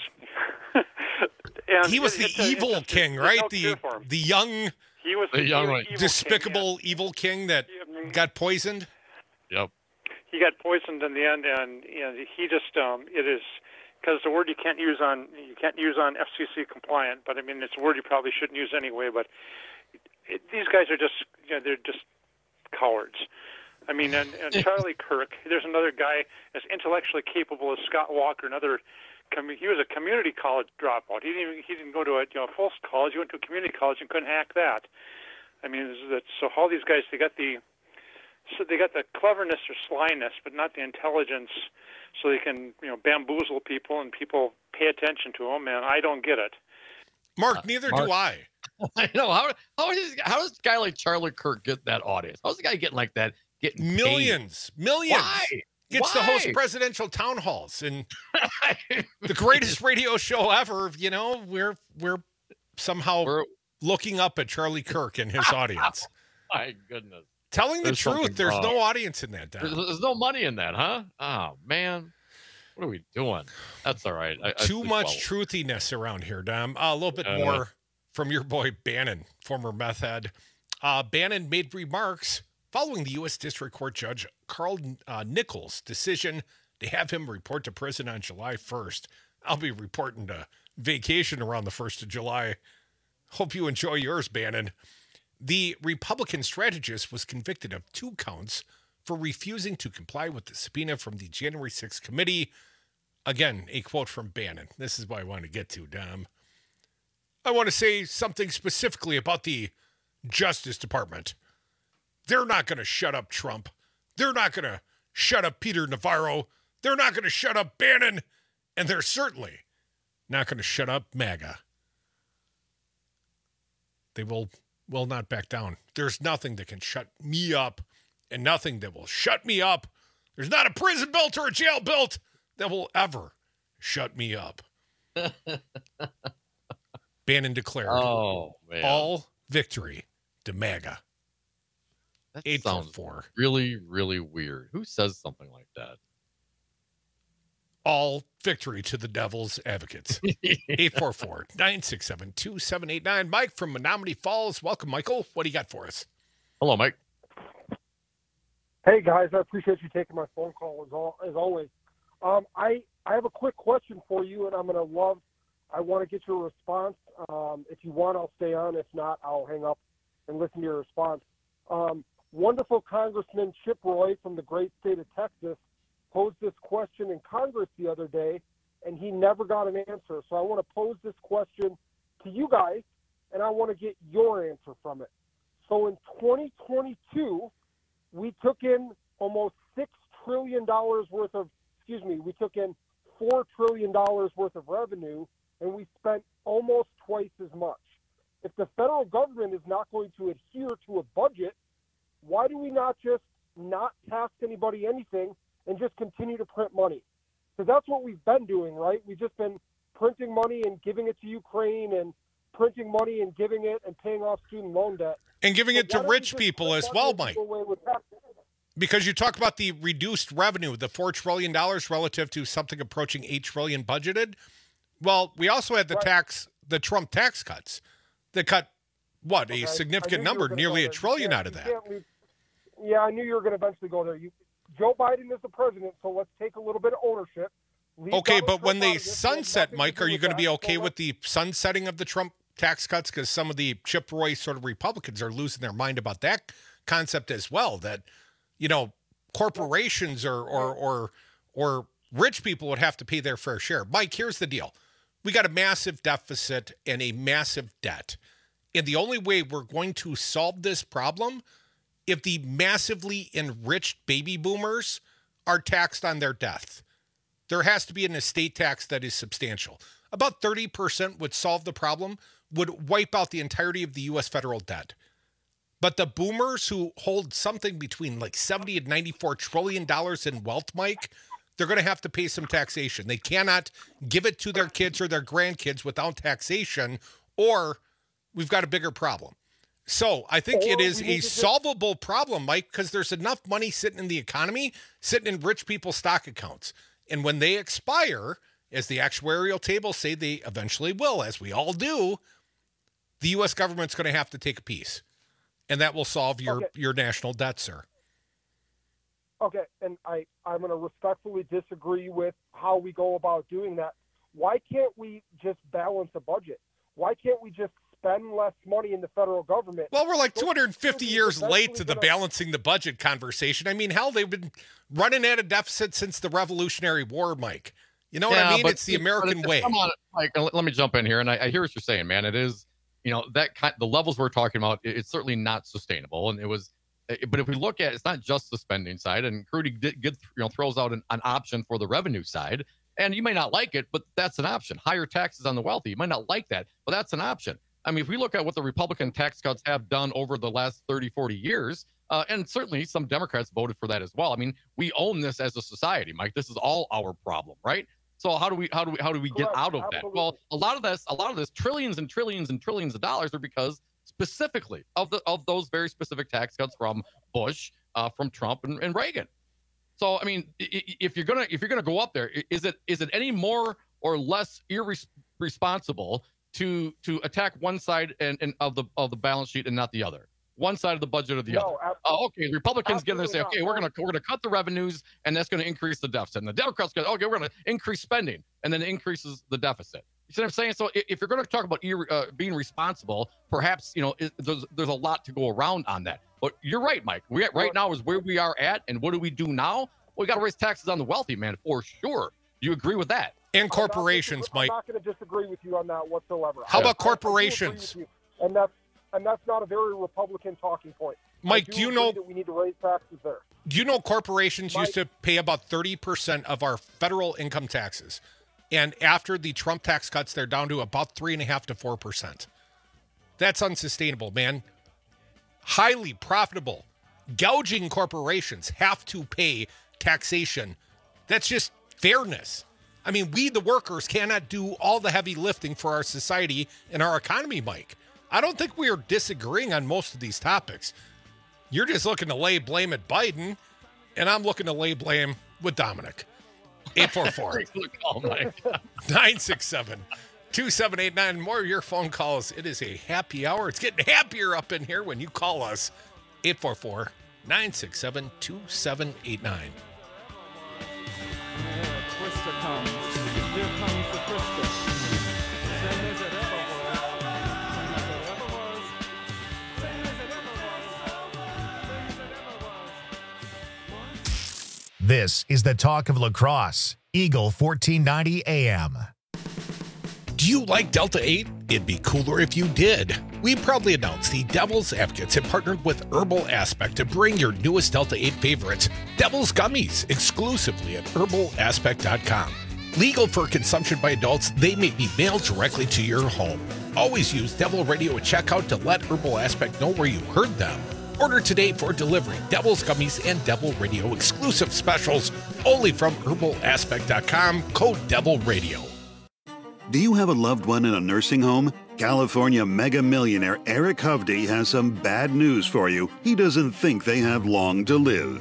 S8: and
S16: He was
S8: it-
S16: the
S8: it's a- it's
S16: evil
S8: just-
S16: king,
S8: there's
S16: right?
S8: no
S16: The
S8: cure for him.
S16: the young,
S8: He was
S15: The
S8: he
S15: young
S8: was
S15: one.
S8: evil king,
S16: despicable evil king that got poisoned.
S15: Yep.
S8: he got poisoned in the end, and, and he just um, it is because the word you can't use on you can't use on F C C compliant, but I mean it's a word you probably shouldn't use anyway. But it, these guys are just you know they're just cowards. I mean, and, and Charlie Kirk, there's another guy as intellectually capable as Scott Walker, another. Com- he was a community college dropout. He didn't even, he didn't go to a you know full college. He went to a community college and couldn't hack that. I mean, that so all these guys they got the so they got the cleverness or slyness, but not the intelligence, so they can you know bamboozle people and people pay attention to them. And I don't get it.
S16: Mark, neither
S15: Mark.
S16: do I.
S15: I know. How, how, is, how does a guy like Charlie Kirk get that audience? How's the guy getting like that? Getting paid?
S16: Millions, millions.
S15: Why?
S16: Gets to
S15: Why?
S16: host presidential town halls and the greatest radio show ever. You know, we're we're somehow
S15: We're-
S16: looking up at Charlie Kirk and his audience.
S15: My goodness.
S16: Telling the
S15: There's something
S16: truth, there's
S15: wrong.
S16: no audience in that.
S15: There's,
S16: Don.
S15: there's no money in that, huh? Oh, man. What are we doing? That's all right. I, I
S16: Too
S15: sleep
S16: much
S15: well.
S16: truthiness around here, Dom. Uh, a little bit
S15: Uh,
S16: more from your boy Bannon, former meth head. Uh, Bannon made remarks following the U S District Court Judge Carl uh, Nichols' decision to have him report to prison on July first. I'll be reporting to vacation around the first of July. Hope you enjoy yours, Bannon. The Republican strategist was convicted of two counts for refusing to comply with the subpoena from the January sixth committee. Again, a quote from Bannon. This is what I want to get to, Dom. I want to say something specifically about the Justice Department. They're not going to shut up Trump. They're not going to shut up Peter Navarro. They're not going to shut up Bannon. And they're certainly not going to shut up MAGA. They will will not back down. There's nothing that can shut me up and nothing that will shut me up. There's not a prison built or a jail built that will ever shut me up. Bannon declared
S15: Oh, man.
S16: all victory to MAGA.
S15: That
S16: eight four
S15: sounds
S16: four.
S15: really, really weird. Who says something like that?
S16: All victory to the devil's advocates. eight four four, nine six seven, two seven eight nine. Mike from Menominee Falls. Welcome, Michael. What do you got for us?
S15: Hello, Mike.
S9: Hey guys, I appreciate you taking my phone call as all, as always. Um, I I have a quick question for you, and I'm gonna love. I want to get your response. Um, if you want, I'll stay on. If not, I'll hang up and listen to your response. Um, wonderful Congressman Chip Roy from the great state of Texas posed this question in Congress the other day, and he never got an answer. So I want to pose this question to you guys, and I want to get your answer from it. So in twenty twenty-two, we took in almost six trillion dollars worth of, excuse me, we took in four trillion dollars worth of revenue, and we spent almost twice as much. If the federal government is not going to adhere to a budget, why do we not just not tax anybody anything and just continue to print money? Because that's what we've been doing, right? We've just been printing money and giving it to Ukraine and printing money and giving it and paying off student loan debt.
S16: And giving it to rich people as well, Mike. Because you talk about the reduced revenue, the four trillion dollars relative to something approaching eight trillion dollars budgeted. Well, we also had the
S9: Right.
S16: tax, the Trump tax cuts that cut, what, a
S9: Okay. I
S16: significant
S9: knew you were
S16: number,
S9: gonna
S16: nearly
S9: go
S16: a
S9: there.
S16: trillion
S9: You
S16: out of
S9: can't-
S16: that.
S9: you can't leave- Yeah, I knew you were going to eventually go there. You, Joe Biden is the president, so let's take a little bit of ownership. Leave
S16: Okay,
S9: Donald
S16: but when
S9: Trump
S16: they
S9: out of this. It has
S16: sunset,
S9: nothing to
S16: Mike,
S9: do
S16: are you
S9: with
S16: going to be
S9: that.
S16: okay
S9: So
S16: with the sunsetting of the Trump tax cuts? Because some of the Chip Roy sort of Republicans are losing their mind about that concept as well, that, you know, corporations or or or or rich people would have to pay their fair share. Mike, here's the deal. We got a massive deficit and a massive debt. And the only way we're going to solve this problem if the massively enriched baby boomers are taxed on their death. There has to be an estate tax that is substantial. About thirty percent would solve the problem, would wipe out the entirety of the U S federal debt. But the boomers who hold something between like seventy and ninety-four trillion dollars in wealth, Mike, they're going to have to pay some taxation. They cannot give it to their kids or their grandkids without taxation, or we've got a bigger problem. So I think
S9: Or
S16: it is
S9: we
S16: a
S9: need to just-
S16: solvable problem, Mike, because there's enough money sitting in the economy, sitting in rich people's stock accounts. And when they expire, as the actuarial tables say they eventually will, as we all do, the U S government's going to have to take a piece. And that will solve your,
S9: Okay.
S16: your national debt, sir.
S9: Okay, and I, I'm going to respectfully disagree with how we go about doing that. Why can't we just balance a budget? Why can't we just spend less money in the federal government?
S16: Well, we're like
S9: Those
S16: two hundred fifty years
S9: eventually
S16: late to the
S9: gonna-
S16: balancing the budget conversation. I mean, hell, they've been running at a deficit since the Revolutionary War, Mike. You know what I
S15: Yeah,
S16: mean?
S15: but-
S16: It's the
S15: but
S16: American
S15: it's-
S16: way.
S15: Come on, Mike, let let me jump in here, and I, I hear what you're saying, man. It is, you know, that kind, the levels we're talking about. it- It's certainly not sustainable, and it was. it- But if we look at, it's not just the spending side, and Crudy did, get, you know, throws out an, an option for the revenue side, and you may not like it, but that's an option. Higher taxes on the wealthy, you might not like that, but that's an option. I mean, if we look at what the Republican tax cuts have done over the last thirty, forty years, uh, and certainly some Democrats voted for that as well. I mean, we own this as a society, Mike. This is all our problem, right? So how do we how do we how do we get
S9: Correct,
S15: out of that?
S9: absolutely.
S15: Well, a lot of this, a lot of this, trillions and trillions and trillions of dollars are because specifically of the of those very specific tax cuts from Bush, uh, from Trump and, and Reagan. So I mean, i- i- if you're gonna if you're gonna go up there, i- is it is it any more or less irresponsible to to attack one side and, and of the of the balance sheet and not the other? One side of the budget or the
S9: No,
S15: other?
S9: ab-
S15: Oh, okay, the Republicans get in there and say,
S9: absolutely
S15: okay,
S9: not.
S15: we're gonna we're gonna cut the revenues and that's gonna increase the deficit. And the Democrats go, okay, we're gonna increase spending and then it increases the deficit. You see what I'm saying? So i- if you're gonna talk about ir- uh, being responsible, perhaps you know it, there's there's a lot to go around on that. But you're right, Mike. We at, right now is where we are at, and what do we do now? Well, we got to raise taxes on the wealthy, man, for sure. Do you agree with that?
S16: And corporations,
S9: I'm
S16: Mike.
S9: not going to disagree with you on that whatsoever.
S16: How
S9: I-
S16: about
S9: I- I do agree
S16: corporations?
S9: with you, and that's and that's not a very Republican talking point. I
S16: Mike, do you
S9: agree
S16: know-
S9: that we need to raise taxes there?
S16: Do you know corporations
S9: Mike-
S16: used to pay about thirty percent of our federal income taxes? And after the Trump tax cuts, they're down to about three and a half to four percent. That's unsustainable, man. Highly profitable, gouging corporations have to pay taxation. That's just fairness. I mean, we, the workers, cannot do all the heavy lifting for our society and our economy, Mike. I don't think we are disagreeing on most of these topics. You're just looking to lay blame at Biden, and I'm looking to lay blame with Dominic. eight four four,
S15: Thanks for the call, Mike.
S16: nine six seven, two seven eight nine. More of your phone calls. It is a happy hour. It's getting happier up in here when you call us. eight four four, nine six seven, two seven eight nine.
S11: Twister comes. Here comes the twister. Same as it ever was. Same as it ever was. Same as it ever was. Same as it ever was.
S1: This This is the talk of lacrosse. Eagle fourteen ninety A M.
S16: Do you like Delta eight? It'd be cooler if you did. We proudly announce the Devil's Advocates have partnered with Herbal Aspect to bring your newest Delta eight favorites, Devil's Gummies, exclusively at herbal aspect dot com. Legal for consumption by adults, they may be mailed directly to your home. Always use Devil Radio at checkout to let Herbal Aspect know where you heard them. Order today for delivery. Devil's Gummies and Devil Radio exclusive specials only from herbal aspect dot com, code Devil Radio.
S12: Do you have a loved one in a nursing home? California mega millionaire Eric Hovde has some bad news for you. He doesn't think they have long to live.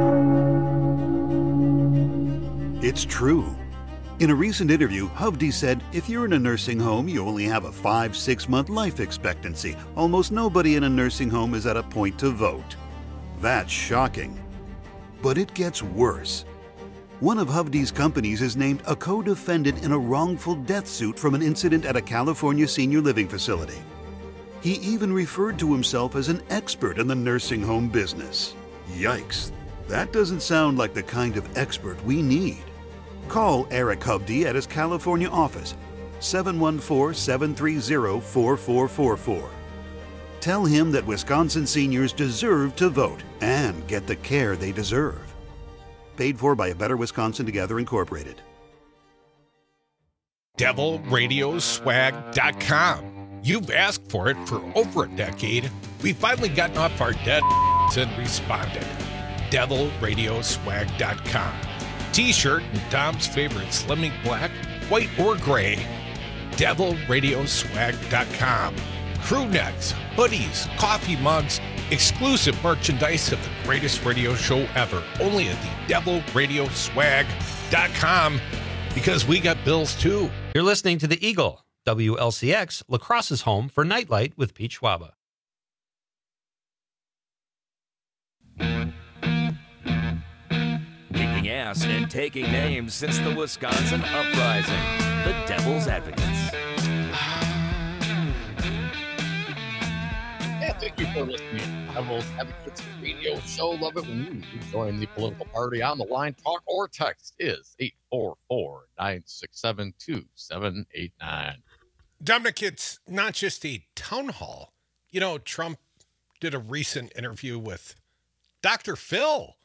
S12: It's true. In a recent interview, Hovde said, if you're in a nursing home, you only have a five, six month life expectancy. Almost nobody in a nursing home is at a point to vote. That's shocking. But it gets worse. One of Hovde's companies is named a co-defendant in a wrongful death suit from an incident at a California senior living facility. He even referred to himself as an expert in the nursing home business. Yikes. That doesn't sound like the kind of expert we need. Call Eric Hovde at his California office, seven one four, seven three zero, four four four four. Tell him that Wisconsin seniors deserve to vote and get the care they deserve. Paid for by A Better Wisconsin Together Incorporated.
S16: devil radio swag dot com. You've asked for it for over a decade. We've finally gotten off our dead and responded. devil radio swag dot com. T-shirt and Dom's favorite slimming black, white, or gray. devil radio swag dot com. Crew necks, hoodies, coffee mugs, exclusive merchandise of the greatest radio show ever. Only at the devil radio swag dot com, because we got bills too.
S3: You're listening to the Eagle, W L C X, Lacrosse's home for Nightlight with Pete Schwaba.
S22: Kicking ass and taking names since the Wisconsin Uprising. The Devil's Advocates.
S15: Yeah, thank you for listening to Devil's Advocates Radio Show. Love it when you join the political party on the line. Talk or text is eight four four, nine six seven, two seven eight nine.
S16: Dominic, it's not just a town hall. You know, Trump did a recent interview with Doctor Phil.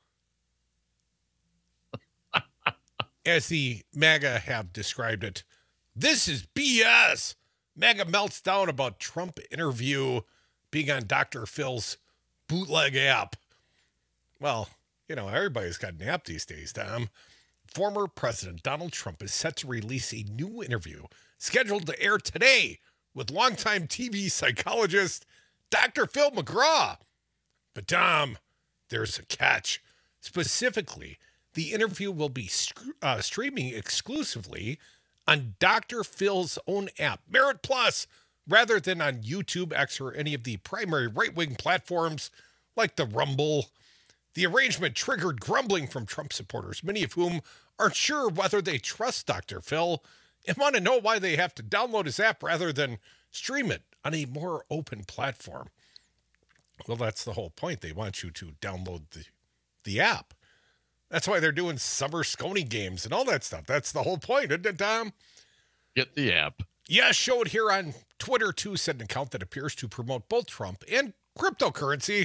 S16: As the MAGA have described it, this is B S. MAGA melts down about Trump interview being on Doctor Phil's bootleg app. Well, you know, everybody's got an app these days, Tom. Former President Donald Trump is set to release a new interview scheduled to air today with longtime T V psychologist Doctor Phil McGraw. But, Tom, there's a catch. Specifically, the interview will be uh, streaming exclusively on Doctor Phil's own app, Merit Plus, rather than on YouTube, X, or any of the primary right-wing platforms like the Rumble. The arrangement triggered grumbling from Trump supporters, many of whom aren't sure whether they trust Doctor Phil and want to know why they have to download his app rather than stream it on a more open platform. Well, that's the whole point. They want you to download the, the app. That's why they're doing summer Scony games and all that stuff. That's the whole point, isn't it, Tom?
S15: Get the app.
S16: Yeah, show it here on Twitter, too, said an account that appears to promote both Trump and cryptocurrency.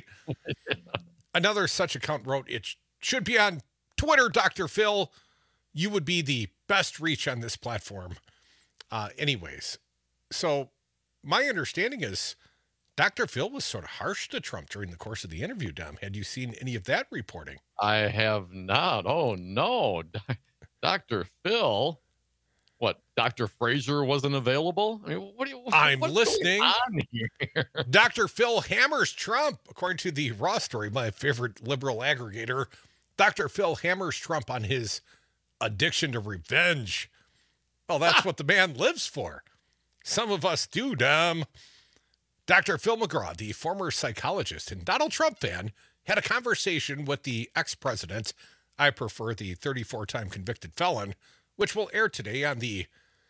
S16: Another such account wrote, it sh- should be on Twitter, Doctor Phil. You would be the best reach on this platform. Uh, anyways, so my understanding is Doctor Phil was sort of harsh to Trump during the course of the interview, Dom. Had you seen any of that reporting?
S15: I have not. Oh, no. Doctor Phil. What, Doctor Fraser wasn't available? I mean, what do you?
S16: I'm
S15: what's
S16: listening.
S15: Going on here?
S16: Doctor Phil hammers Trump, according to the Raw Story, my favorite liberal aggregator. Doctor Phil hammers Trump on his addiction to revenge. Well, that's what the man lives for. Some of us do, Dom. Doctor Phil McGraw, the former psychologist and Donald Trump fan, had a conversation with the ex-president. I prefer the thirty-four-time convicted felon, which will air today on the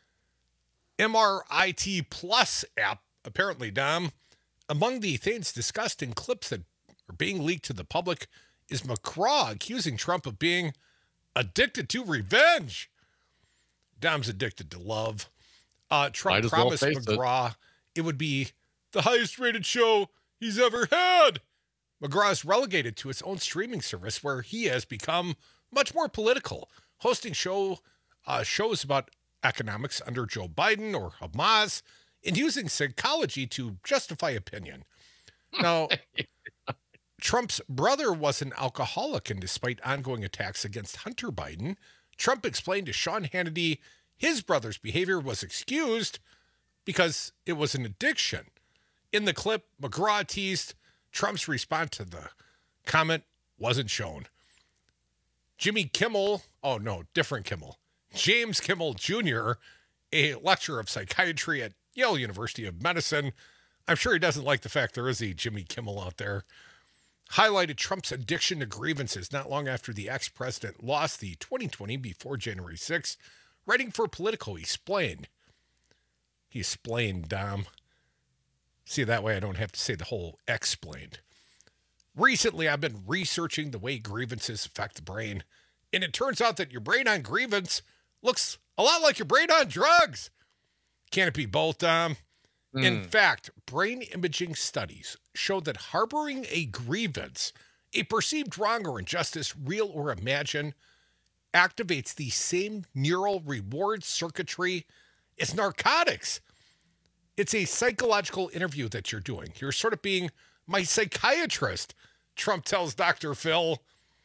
S16: M R I T Plus app, apparently, Dom. Among the things discussed in clips that are being leaked to the public is McGraw accusing Trump of being Addicted to revenge. Dom's addicted to love. Uh, Trump
S15: Might as well
S16: promised
S15: face it.
S16: McGraw it would be the highest rated show he's ever had. McGraw is relegated to its own streaming service where he has become much more political, hosting show uh, shows about economics under Joe Biden or Hamas and using psychology to justify opinion. Now, Trump's brother was an alcoholic, and despite ongoing attacks against Hunter Biden, Trump explained to Sean Hannity his brother's behavior was excused because it was an addiction. In the clip, McGraw teased Trump's response to the comment wasn't shown. Jimmy Kimmel, oh no, different Kimmel, James Kimmel Junior, a lecturer of psychiatry at Yale University of Medicine, I'm sure he doesn't like the fact there is a Jimmy Kimmel out there, highlighted Trump's addiction to grievances not long after the ex-president lost the twenty twenty before January sixth. Writing for Politico, he explained. He explained, Dom. See, that way I don't have to say the whole explained. Recently, I've been researching the way grievances affect the brain, and it turns out that your brain on grievance looks a lot like your brain on drugs. Can it be both, Dom? Mm. In fact, brain imaging studies show that harboring a grievance, a perceived wrong or injustice, real or imagined, activates the same neural reward circuitry as narcotics. It's a psychological interview that you're doing. You're sort of being my psychiatrist, Trump tells Doctor Phil.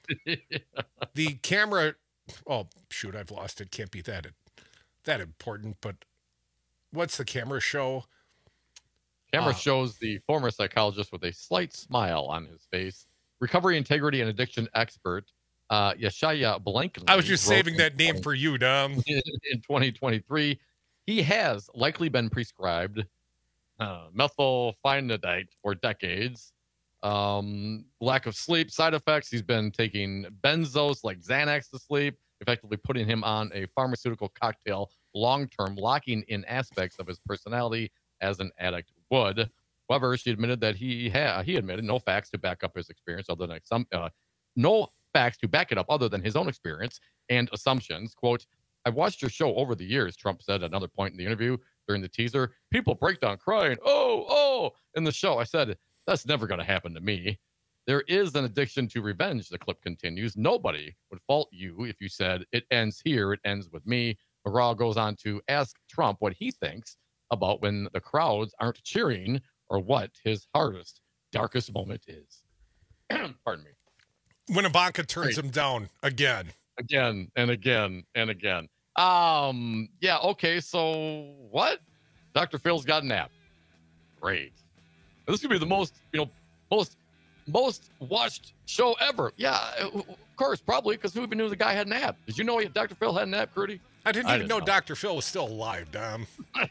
S16: The camera, oh, shoot, I've lost it. Can't be that, that important, but what's the camera show?
S15: Camera
S16: Uh,
S15: shows the former psychologist with a slight smile on his face. Recovery, integrity, and addiction expert, uh, Yeshaya Blankenly.
S16: I was just
S15: wrote
S16: saving
S15: in
S16: that name
S15: twenty
S16: for you, Dom.
S15: In twenty twenty-three, he has likely been prescribed uh, methylphenidate for decades. Um, lack of sleep, side effects. He's been taking benzos like Xanax to sleep, effectively putting him on a pharmaceutical cocktail long-term, locking in aspects of his personality as an addict would. However, she admitted that he had he admitted no facts to back up his experience other than some uh, no facts to back it up other than his own experience and assumptions. Quote, I've watched your show over the years, Trump said at another point in the interview during the teaser. People break down crying, oh, oh, in the show. I said, that's never going to happen to me. There is an addiction to revenge, the clip continues. Nobody would fault you if you said, it ends here, it ends with me. McGraw goes on to ask Trump what he thinks about when the crowds aren't cheering or what his hardest, darkest moment is. Pardon me.
S16: When Ivanka turns
S15: Great.
S16: him down again.
S15: Again and again and again. Um, yeah, okay, so what? Doctor Phil's got a nap. Great. This could be the most, you know, most most watched show ever. Yeah, of course, probably, because who even knew the guy had a nap? Did you know Doctor Phil had a nap, Crudy?
S16: I didn't
S15: I
S16: even
S15: didn't
S16: know,
S15: know.
S16: Doctor Phil was still alive, Dom.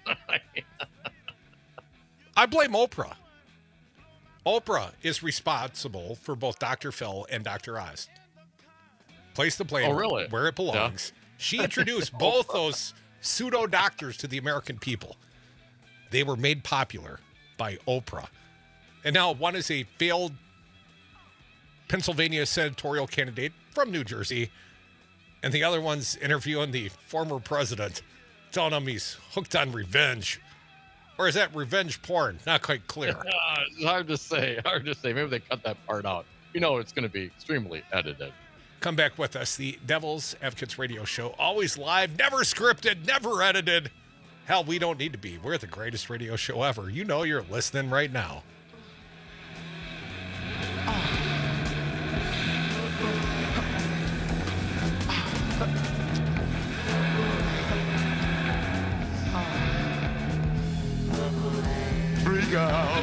S16: I blame Oprah. Oprah is responsible for both Doctor Phil and Doctor Oz. Place the blame
S15: Oh, really?
S16: where it belongs. She introduced both those pseudo doctors to the American people. They were made popular by Oprah. And now one is a failed Pennsylvania senatorial candidate from New Jersey, and the other one's interviewing the former president, telling him he's hooked on revenge. Or is that revenge porn? Not quite clear.
S15: Uh, it's hard to say. Hard to say. Maybe they cut that part out. You know it's going to be extremely edited.
S16: Come back with us. The Devil's Advocates Radio Show. Always live, never scripted, never edited. Hell, we don't need to be. We're the greatest radio show ever. You know you're listening right now.
S14: Freak out.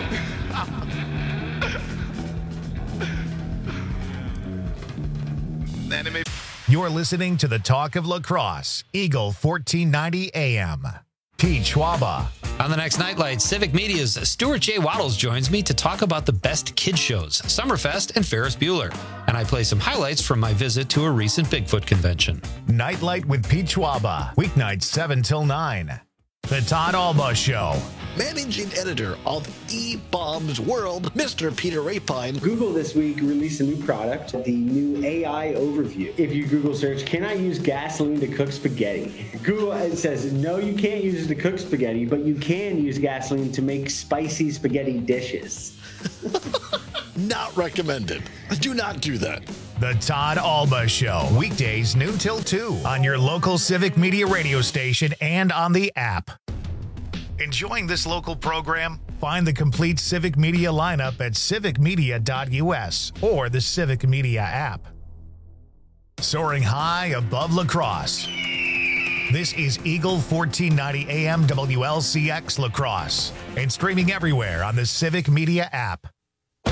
S1: You're listening to the Talk of Lacrosse, Eagle fourteen ninety A M. Pete Schwaba.
S3: On the next Nightlight, Civic Media's Stuart J. Waddles joins me to talk about the best kid shows, Summerfest and Ferris Bueller. And I play some highlights from my visit to a recent Bigfoot convention.
S1: Nightlight with Pete Schwaba. Weeknights seven till nine. The Todd Alba Show.
S13: managing editor of E-Bombs World, Mister Peter Rapine.
S17: Google this week released a new product, the new A I overview. If you Google search, can I use gasoline to cook spaghetti? Google it says, no, you can't use it to cook spaghetti, but you can use gasoline to make spicy spaghetti dishes.
S13: Not recommended. Do not do that.
S1: The Todd Alba Show, weekdays noon till two on your local Civic Media radio station and on the app. Enjoying this local program? Find the complete Civic Media lineup at civic media dot u s or the Civic Media app. Soaring high above La Crosse. This is Eagle fourteen ninety A M W L C X La Crosse and streaming everywhere on the Civic Media app.